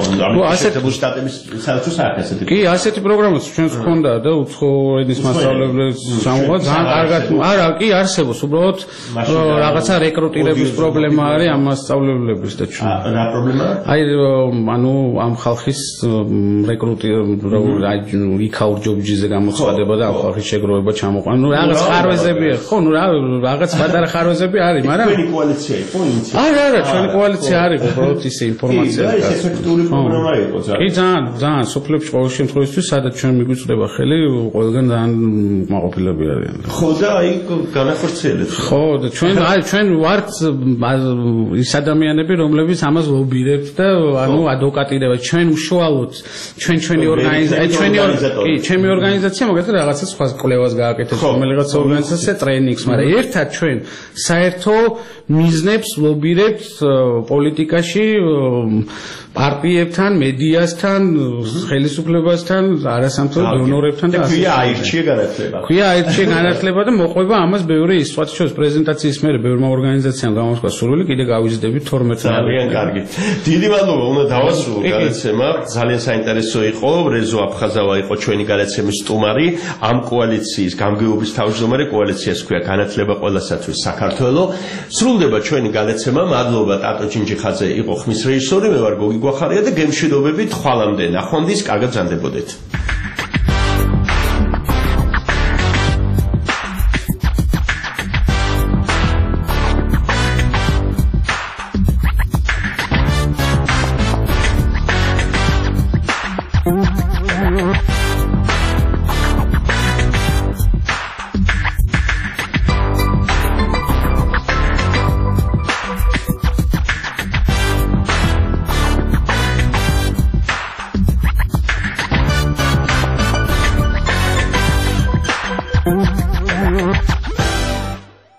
ამერიკულ შტატების საერთო საქმე ესეთი. კი, ასეთი პროგრამაც ჩვენს გქონდა და უცხო ენის მასწავლებლებს სამოღა ძალიან კარგად. არა, კი არსებობს, უბრალოდ რაღაცა რეკრუტირების პრობლემა არის ამ მასწავლებლების და ჩვენ. რა პრობლემაა? აი, ანუ ამ ხალხის რეკრუტირება, იქაურ ჯობჯიზე გამოცხადება და ამ ხალხის შეგროვება ჩამოყვანა. ნუ რაღაც ხარვეზებია, ხო, ნუ რაღაც პატარა ხარვეზები არის, მაგრამ ჩვენი კოალიცია იყო ინიცი. არა, არა, ჩვენი კოალიცია არის, უბრალოდ ისე ინფორმაცია. კი, ეს ეფექტური პროგრამა იყო ძალიან. კი, ძალიან, ძალიან სოფლებში ყოველ შემთხვევაში, სადაც ჩვენ მიგვიწვდება ხელი, ყველგან ძალიან მაყოფილები არიან. ხო და აი განახორციელეთ. ხო, და ჩვენ აი ჩვენ ვართ ის ადამიანები, რომლებიც ამას ლობირებთ და ანუ ადვოკატირებთ. ჩვენ უშუალოდ ჩვენ ჩვენი ორგანიზაცია, ჩვენი კი, ჩემი ორგანიზაცია მაგალითად რაღაცა სხვა კვლევას გააკეთებს, რომელიღაც ორგანიზაცია ტრეინინგს, მაგრამ ერთად ჩვენ საერთო მიზნებს ლობირებთ პოლიტიკაში პარტიებთან, მედიასთან, ხელისუფლებასთან, არასამთავრობო დონორებთან და ქვია აირჩია განათლება. ქვია აირჩია განათლება და მოყვება ამას ბევრი ის სხვა შორის პრეზენტაციის მერე ბევრმა ორგანიზაციამ გამოსვა სურვილი კიდე გავიზრდები თორმეტ ძალიან კარგი. დიდი მადლობა, უნდა დავასრულო გადაცემა. ძალიან საინტერესო იყო. რეზო აფხაზავა იყო ჩვენი გადაცემის სტუმარი. ამ კოალიციის გამგეობის თავმჯდომარე კოალიციას ქვია განათლება ყველასათვის საქართველო. სრულდება ჩვენი გადაცემა. მადლობა ტატო ჯინჯიხაძე იყო ხმის რეჟისორი, მე ვარ გოგი გვახარია და გემშვიდობებით ხვალამდე ნახვამდის კარგად ბრძანდებოდეთ.